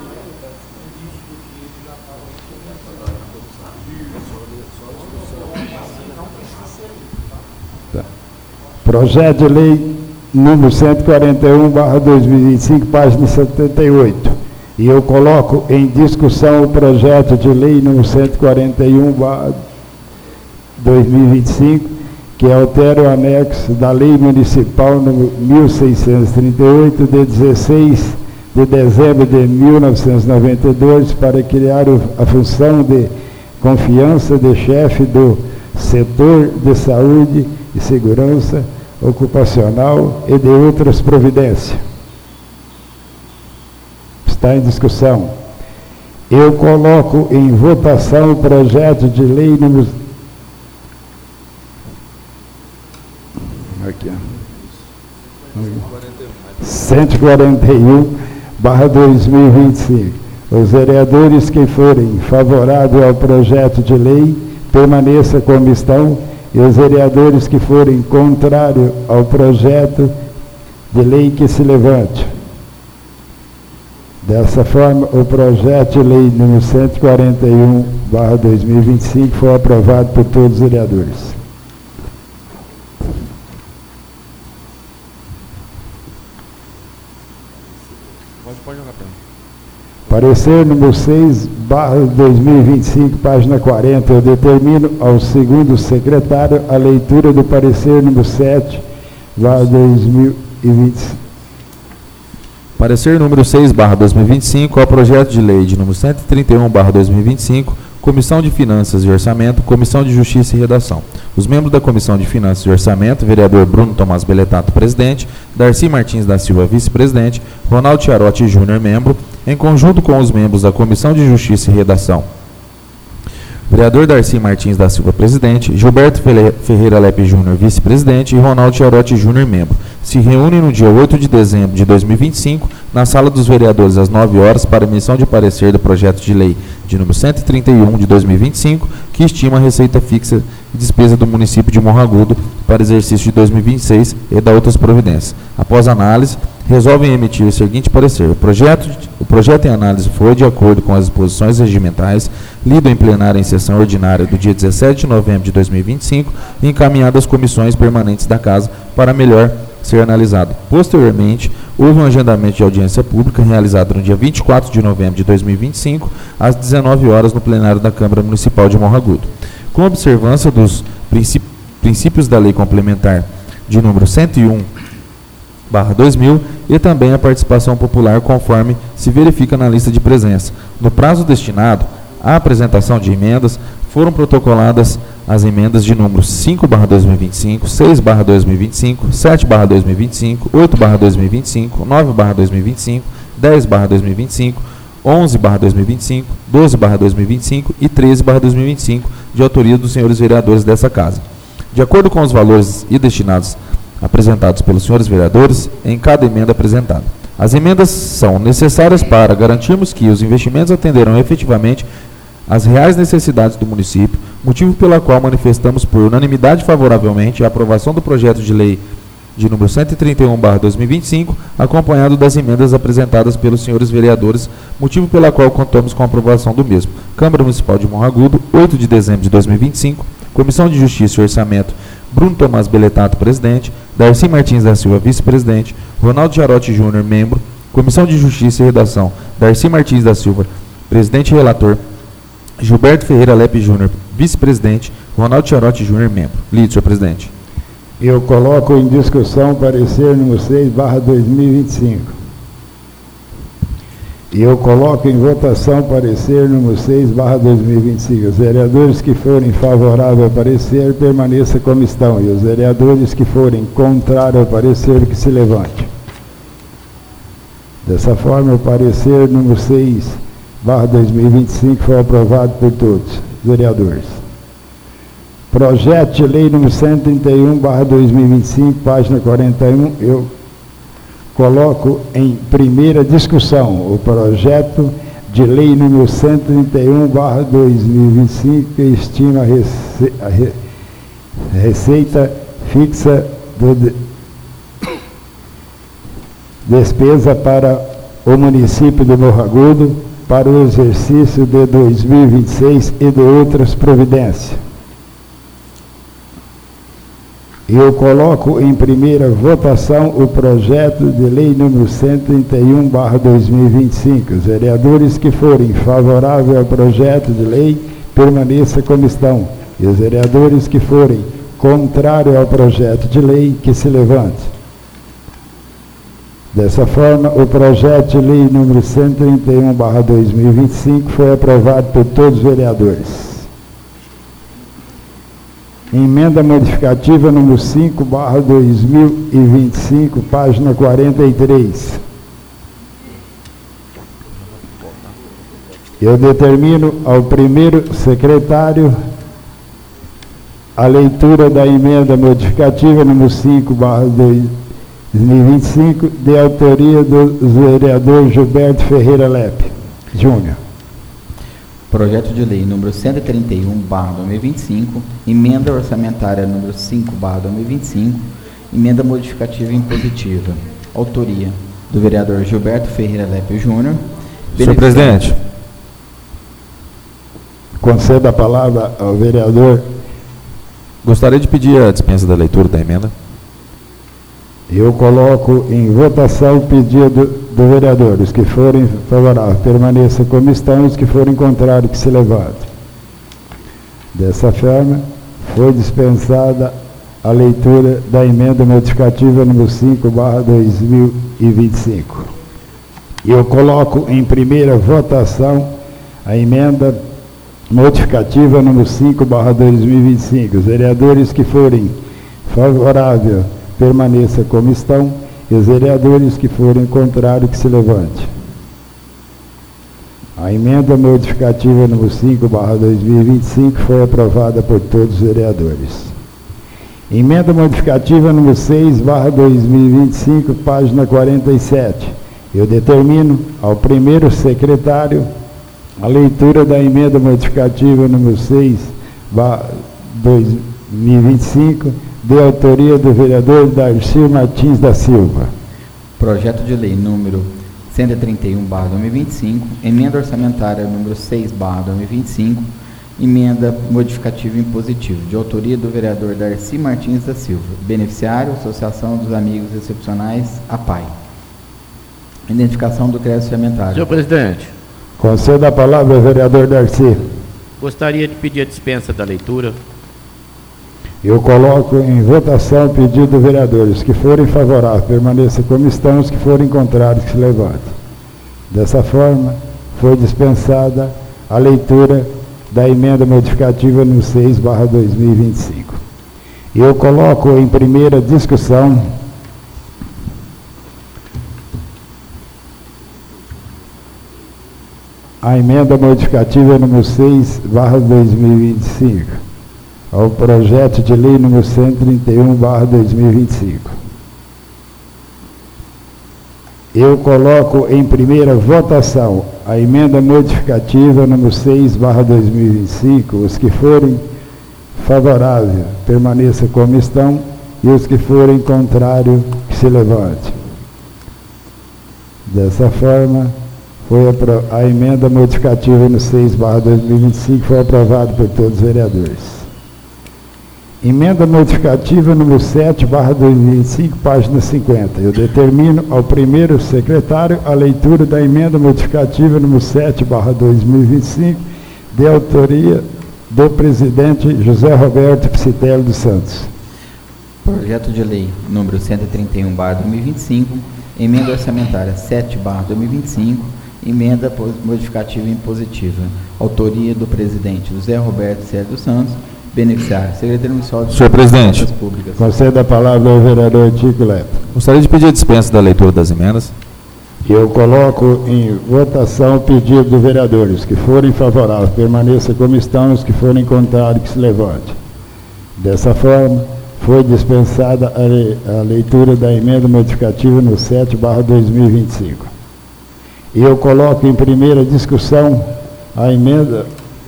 Tá. Projeto de lei número 141/2025, página 78. E eu coloco em discussão o projeto de lei número 141/2025, que altera o anexo da Lei Municipal número 1638, de 16 de dezembro de 1992, para criar a função de confiança de chefe do setor de saúde e segurança ocupacional e de outras providências. Está em discussão. Eu coloco em votação o projeto de lei número 141/2025. Os vereadores que forem favoráveis ao projeto de lei, permaneça como estão, e os vereadores que forem contrários ao projeto de lei, que se levante. Dessa forma, o projeto de lei número 141/2025 foi aprovado por todos os vereadores. Pode jogar para mim. Parecer número 6/2025, página 40. Eu determino ao segundo secretário a leitura do parecer número 7/2025. Parecer número 6/2025 ao projeto de lei de número 131/2025, Comissão de Finanças e Orçamento, Comissão de Justiça e Redação. Os membros da Comissão de Finanças e Orçamento, vereador Bruno Tomás Beletato, presidente, Darcy Martins da Silva, vice-presidente, Ronaldo Tiarotti Júnior, membro, em conjunto com os membros da Comissão de Justiça e Redação, vereador Darcy Martins da Silva, presidente, Gilberto Ferreira Lepe Júnior, vice-presidente, e Ronaldo Tiarotti Júnior, membro, se reúnem no dia 8 de dezembro de 2025, na Sala dos Vereadores, às 9 horas, para emissão de parecer do projeto de lei de número 131 de 2025, que estima a receita fixa e despesa do município de Morro Agudo para exercício de 2026 e da outras providências. Após análise, resolvem emitir o seguinte parecer. O projeto em análise foi de acordo com as disposições regimentais, lido em plenário em sessão ordinária do dia 17 de novembro de 2025 e encaminhado às comissões permanentes da Casa para melhor ser analisado. Posteriormente, houve um agendamento de audiência pública realizado no dia 24 de novembro de 2025, às 19 horas, no plenário da Câmara Municipal de Morro Agudo. Com observância dos princípios da Lei Complementar de número 101/2000 e também a participação popular, conforme se verifica na lista de presença. No prazo destinado à apresentação de emendas, foram protocoladas as emendas de número 5/2025, 6/2025, 7/2025, 8/2025, 9/2025, 10/2025, 11/2025, 12/2025 e 13/2025, de autoria dos senhores vereadores dessa Casa. De acordo com os valores e destinados apresentados pelos senhores vereadores em cada emenda apresentada. As emendas são necessárias para garantirmos que os investimentos atenderão efetivamente às reais necessidades do município, motivo pela qual manifestamos por unanimidade favoravelmente a aprovação do projeto de lei de número 131/2025, acompanhado das emendas apresentadas pelos senhores vereadores, motivo pela qual contamos com a aprovação do mesmo. Câmara Municipal de Morro Agudo, 8 de dezembro de 2025, Comissão de Justiça e Orçamento, Bruno Tomás Beletato, presidente, Darcy Martins da Silva, vice-presidente, Ronaldo Tiarotti Júnior, membro, Comissão de Justiça e Redação, Darcy Martins da Silva, presidente e relator, Gilberto Ferreira Lepe Júnior, vice-presidente, Ronaldo Tiarotti Júnior, membro. Lido, senhor presidente. Eu coloco em discussão o parecer número 6/2025. Eu coloco em votação o parecer número 6/2025. Os vereadores que forem favoráveis ao parecer, permaneça como estão. E os vereadores que forem contrários ao parecer, que se levante. Dessa forma, o parecer número 6/2025 foi aprovado por todos os vereadores. Projeto de lei número 131/2025, página 41, eu coloco em primeira discussão o projeto de lei número 131/2025, que estima a receita fixa do despesa para o município de Morro Agudo para o exercício de 2026 e de outras providências. Eu coloco em primeira votação o projeto de lei número 131/2025. Os vereadores que forem favoráveis ao projeto de lei, permaneça como estão. E os vereadores que forem contrários ao projeto de lei, que se levante. Dessa forma, o projeto de lei número 131/2025 foi aprovado por todos os vereadores. Emenda modificativa número 5/2025, página 43. Eu determino ao primeiro secretário a leitura da emenda modificativa número 5/2025, de autoria do vereador Gilberto Ferreira Lepe Júnior. Projeto de lei número 131/2025, emenda orçamentária número 5/2025, emenda modificativa impositiva. Autoria do vereador Gilberto Ferreira Lepe Júnior. Senhor presidente. Concedo a palavra ao vereador. Gostaria de pedir a dispensa da leitura da emenda. Eu coloco em votação o pedido do vereador. Os que forem favoráveis, permaneçam como estão. Os que forem contrários, que se levantem. Dessa forma, foi dispensada a leitura da emenda modificativa número 5/2025. Eu coloco em primeira votação a emenda modificativa número 5/2025. Os vereadores que forem favoráveis, permaneça como estão, e os vereadores que forem contrários, que se levante. A emenda modificativa número 5/2025 foi aprovada por todos os vereadores. Emenda modificativa número 6/2025, página 47. Eu determino ao primeiro secretário a leitura da emenda modificativa número 6/2025, de autoria do vereador Darcy Martins da Silva. Projeto de lei número 131/2025, emenda orçamentária número 6/2025, emenda modificativa impositiva, de autoria do vereador Darcy Martins da Silva. Beneficiário, Associação dos Amigos Excepcionais, APAI. Identificação do crédito orçamentário. Senhor presidente, Conceda a palavra ao vereador Darcy. gostaria de pedir a dispensa da leitura. Eu coloco em votação o pedido dos vereadores. Que forem favoráveis, permaneçam como estão. Os que forem contrários, que se levantem. Dessa forma, foi dispensada a leitura da emenda modificativa no 6/2025. Eu coloco em primeira discussão a emenda modificativa número 6/2025. Ao projeto de lei número 131/2025. Eu coloco em primeira votação a emenda modificativa número 6/2025. Os que forem favoráveis, permaneçam como estão, e os que forem contrários, que se levante. Dessa forma, a emenda modificativa no 6/2025 foi aprovada por todos os vereadores. Emenda modificativa número 7/2025, página 50. Eu determino ao primeiro secretário a leitura da emenda modificativa número 7/2025, de autoria do presidente José Roberto Psitello dos Santos. Projeto de lei número 131/2025, emenda orçamentária 7/2025, emenda modificativa impositiva. Autoria do presidente José Roberto Psitello dos Santos. Beneficiário, Secretaria Municipal de Senhor presidente, Públicas. Conceda a palavra ao vereador Tico Leto. gostaria de pedir a dispensa da leitura das emendas. Eu coloco em votação o pedido dos vereadores. Que forem favoráveis, permaneçam como estão. Os que forem contrários, que se levante. Dessa forma, foi dispensada a leitura da emenda modificativa no 7/2025. Eu coloco em primeira discussão a emenda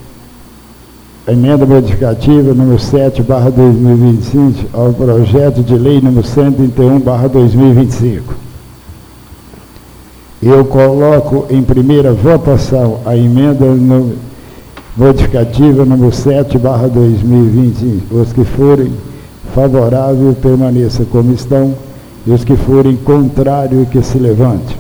modificativa número 7/2025 ao projeto de lei número 131/2025. Eu coloco em primeira votação a emenda modificativa número 7/2025. Os que forem favoráveis, permaneçam como estão, e os que forem contrários, que se levante.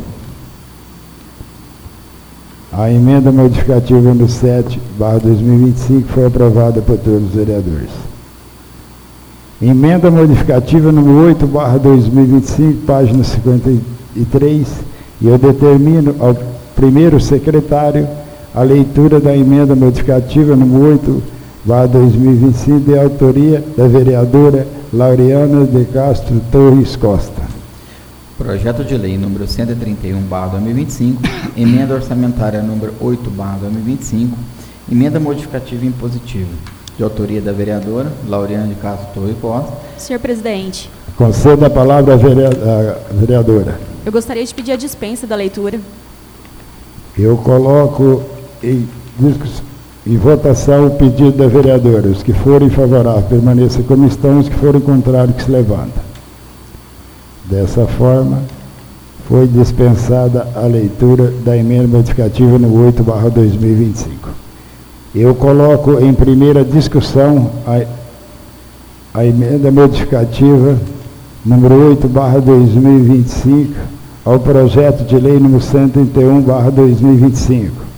A emenda modificativa no 7/2025 foi aprovada por todos os vereadores. Emenda modificativa número 8/2025, página 53, e eu determino ao primeiro secretário a leitura da emenda modificativa número 8/2025, de autoria da vereadora Laureana de Castro Torres Costa. Projeto de lei número 131/2025, emenda orçamentária número 8/2025, emenda modificativa impositiva, de autoria da vereadora Laureana de Castro Torres Costa. Senhor presidente, Conceda a palavra à vereadora. eu gostaria de pedir a dispensa da leitura. Eu coloco em votação o pedido da vereadora. Os que forem favoráveis, permaneçam como estão. Os que forem contrários, que se levantem. Dessa forma, foi dispensada a leitura da emenda modificativa no 8/2025. Eu coloco em primeira discussão a emenda modificativa número 8/2025 ao projeto de lei número 131/2025.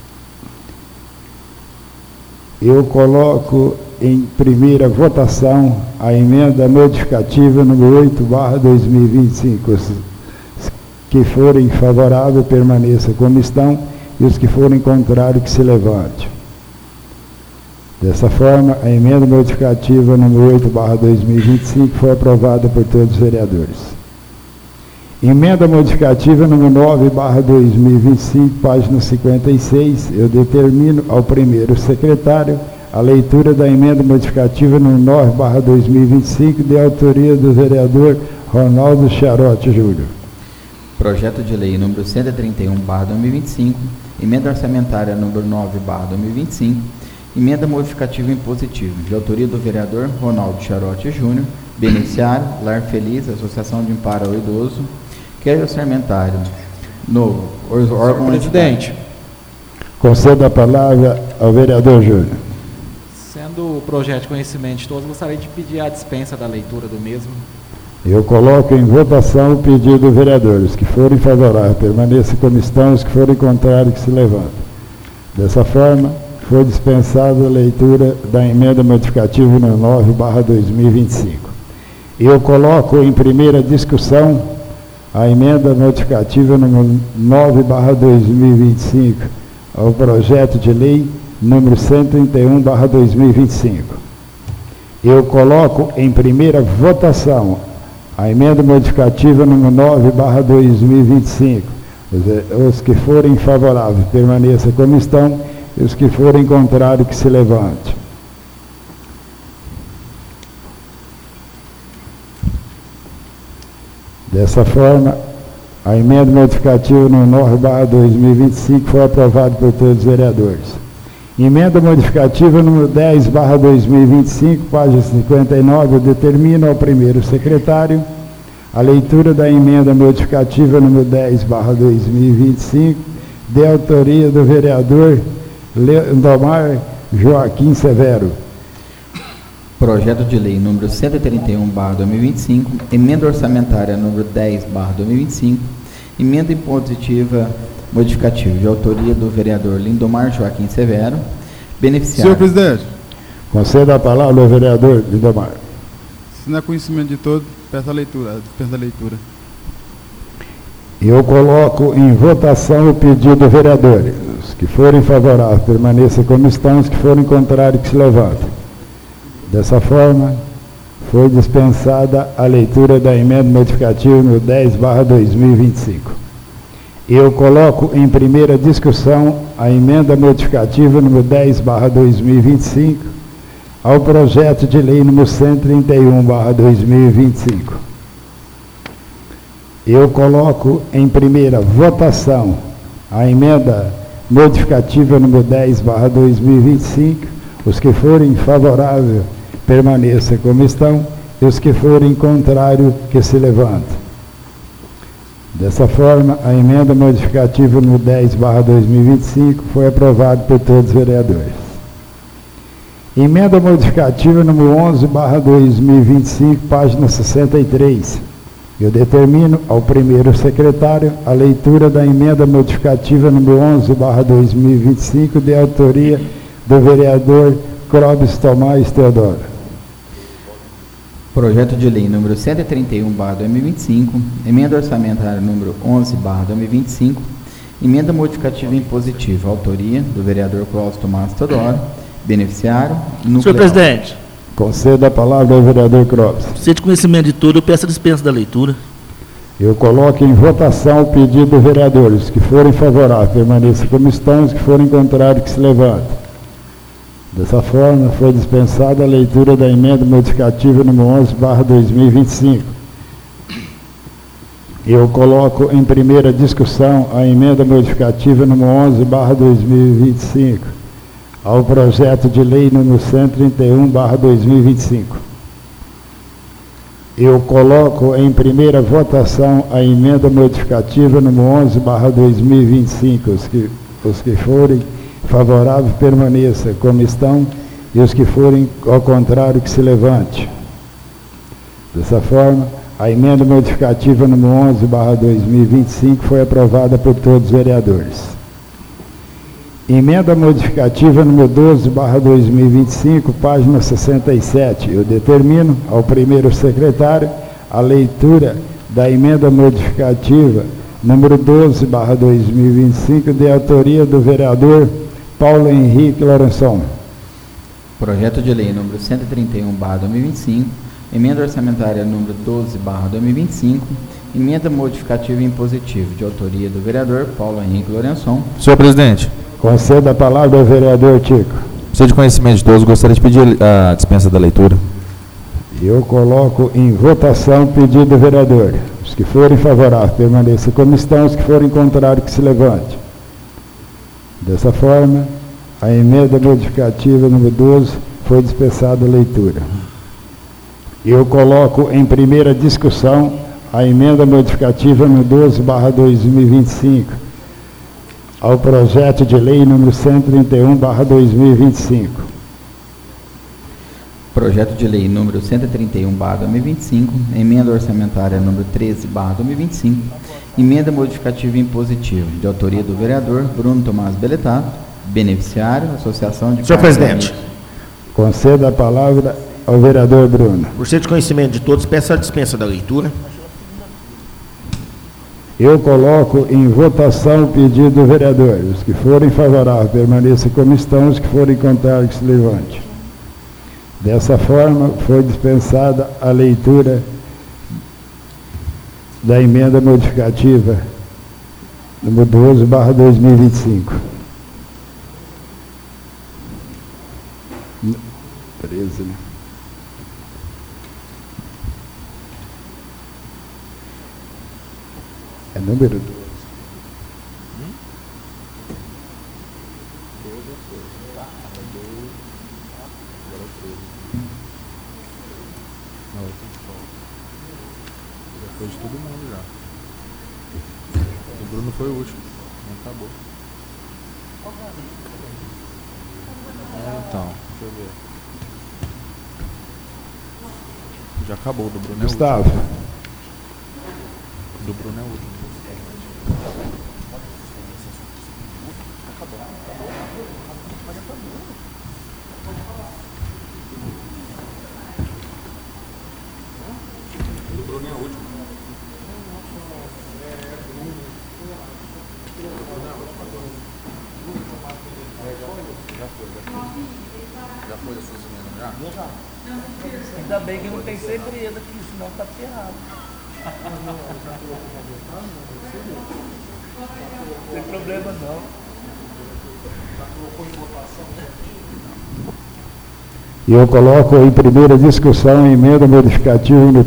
Eu coloco em primeira votação a emenda modificativa número 8/2025. Os que forem favoráveis, permaneçam como estão, e os que forem contrários, que se levante. Dessa forma, a emenda modificativa número 8/2025 foi aprovada por todos os vereadores. Emenda modificativa número 9/2025, página 56, eu determino ao primeiro secretário a leitura da emenda modificativa número 9/2025, de autoria do vereador Ronaldo Charotti Júnior. Projeto de lei número 131/2025, emenda orçamentária número 9/2025, emenda modificativa impositiva, de autoria do vereador Ronaldo Charotti Júnior, beneficiário, Lar Feliz, Associação de Amparo ao Idoso, crédito orçamentário novo, órgão presidente. Concedo a palavra ao vereador Júnior. Sendo o projeto de conhecimento de todos, gostaria de pedir a dispensa da leitura do mesmo. Eu coloco em votação o pedido dos vereadores. Que forem favoráveis, permaneçam como estão. Os que forem contrários, que se levantem. Dessa forma, foi dispensada a leitura da emenda modificativa número 9/2025. Eu coloco em primeira discussão a emenda modificativa número 9/2025 ao projeto de lei número 131/2025. Eu coloco em primeira votação a emenda modificativa número 9/2025. Os que forem favoráveis, permaneçam como estão. E os que forem contrários, que se levante. Dessa forma, a emenda modificativa no 9/2025 foi aprovada por todos os vereadores. Emenda modificativa número 10/2025, página 59, eu determino ao primeiro secretário a leitura da emenda modificativa número 10/2025, de autoria do vereador Lindomar Joaquim Severo. Projeto de lei número 131/2025, emenda orçamentária número 10/2025, emenda impositiva modificativa, de autoria do vereador Lindomar Joaquim Severo, beneficiário. Senhor presidente. Conceda a palavra ao vereador Lindomar. Se não é conhecimento de todos, peço a leitura, dispensa a leitura. Eu coloco em votação o pedido do vereador. Os que forem favoráveis, permaneçam como estão. Os que forem contrários, que se levantem. Dessa forma, foi dispensada a leitura da emenda modificativa no 10/2025. Eu coloco em primeira discussão a emenda modificativa número 10/2025 ao projeto de lei número 131/2025. Eu coloco em primeira votação a emenda modificativa número 10/2025. Os que forem favoráveis, permaneçam como estão. E os que forem contrários, que se levantem. Dessa forma, a emenda modificativa no 10/2025 foi aprovada por todos os vereadores. Emenda modificativa número 11/2025, página 63. Eu determino ao primeiro secretário a leitura da emenda modificativa número 11/2025, de autoria do vereador Clóvis Tomás Teodoro. Projeto de lei número 131/2025, emenda orçamentária número 11/2025, emenda modificativa impositiva, autoria do vereador Clóvis Tomás Teodoro, beneficiário. Senhor presidente. Conceda a palavra ao vereador Clóvis. Se de conhecimento de tudo, eu peço a dispensa da leitura. Eu coloco em votação o pedido dos vereadores. Os que forem favoráveis, permaneçam como estão. Os que forem contrários, que se levantem. Dessa forma, foi dispensada a leitura da emenda modificativa número 11/2025. Eu coloco em primeira discussão a emenda modificativa número 11/2025 ao projeto de lei número 131/2025. Eu coloco em primeira votação a emenda modificativa número 11/2025. Os que forem favoráveis, permaneçam como estão. E os que forem ao contrário, que se levante. Dessa forma, a emenda modificativa número 11/2025 foi aprovada por todos os vereadores. Emenda modificativa número 12/2025, página 67. Eu determino ao primeiro secretário a leitura da emenda modificativa número 12/2025, de autoria do vereador Paulo Henrique Lourençon. Projeto de lei número 131/2025, emenda orçamentária número 12/2025, emenda modificativa e impositiva, de autoria do vereador Paulo Henrique Lourençon. Senhor presidente, Conceda a palavra ao vereador Tico. precisa de conhecimento de todos, gostaria de pedir a dispensa da leitura. Eu coloco em votação o pedido do vereador. Os que forem favoráveis, permaneçam como estão. Os que forem contrários, que se levante. Dessa forma, a emenda modificativa número 12 foi dispensada a leitura. Eu coloco em primeira discussão a emenda modificativa número 12/2025 ao projeto de lei número 131/2025. Projeto de lei número 131/2025, emenda orçamentária número 13/2025, emenda modificativa e impositiva, de autoria do vereador Bruno Tomás Beletato, beneficiário, Associação de... Senhor presidente, Conceda a palavra ao vereador Bruno. por ser de conhecimento de todos, peço a dispensa da leitura. Eu coloco em votação o pedido do vereador. Os que forem favoráveis, permaneçam como estão. Os que forem contrários, que se levante. Dessa forma, foi dispensada a leitura da emenda modificativa número 12/2025. 13, né? É número 12. Foi de todo mundo já. O Bruno foi o último. Não acabou. Então, deixa eu ver. Já acabou, o do Bruno é o último. Gustavo. O do Bruno é o último. Ainda bem que não tem segredo aqui, senão tá ferrado. Não tem problema não. E eu coloco em primeira discussão a emenda modificativa número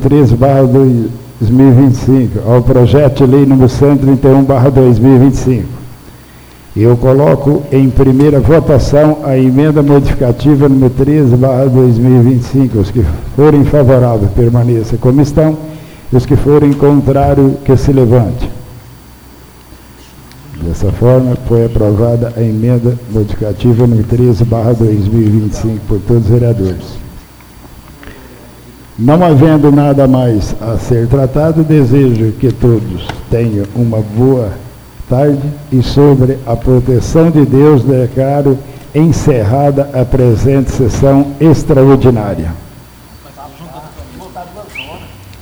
13/2025 ao projeto de lei número 131/2025. E eu coloco em primeira votação a emenda modificativa número 13/2025. Os que forem favoráveis, permaneçam como estão. E os que forem contrários, que se levante. Dessa forma, foi aprovada a emenda modificativa número 13/2025 por todos os vereadores. Não havendo nada mais a ser tratado, desejo que todos tenham uma boa tarde e, sobre a proteção de Deus, declaro encerrada a presente sessão extraordinária.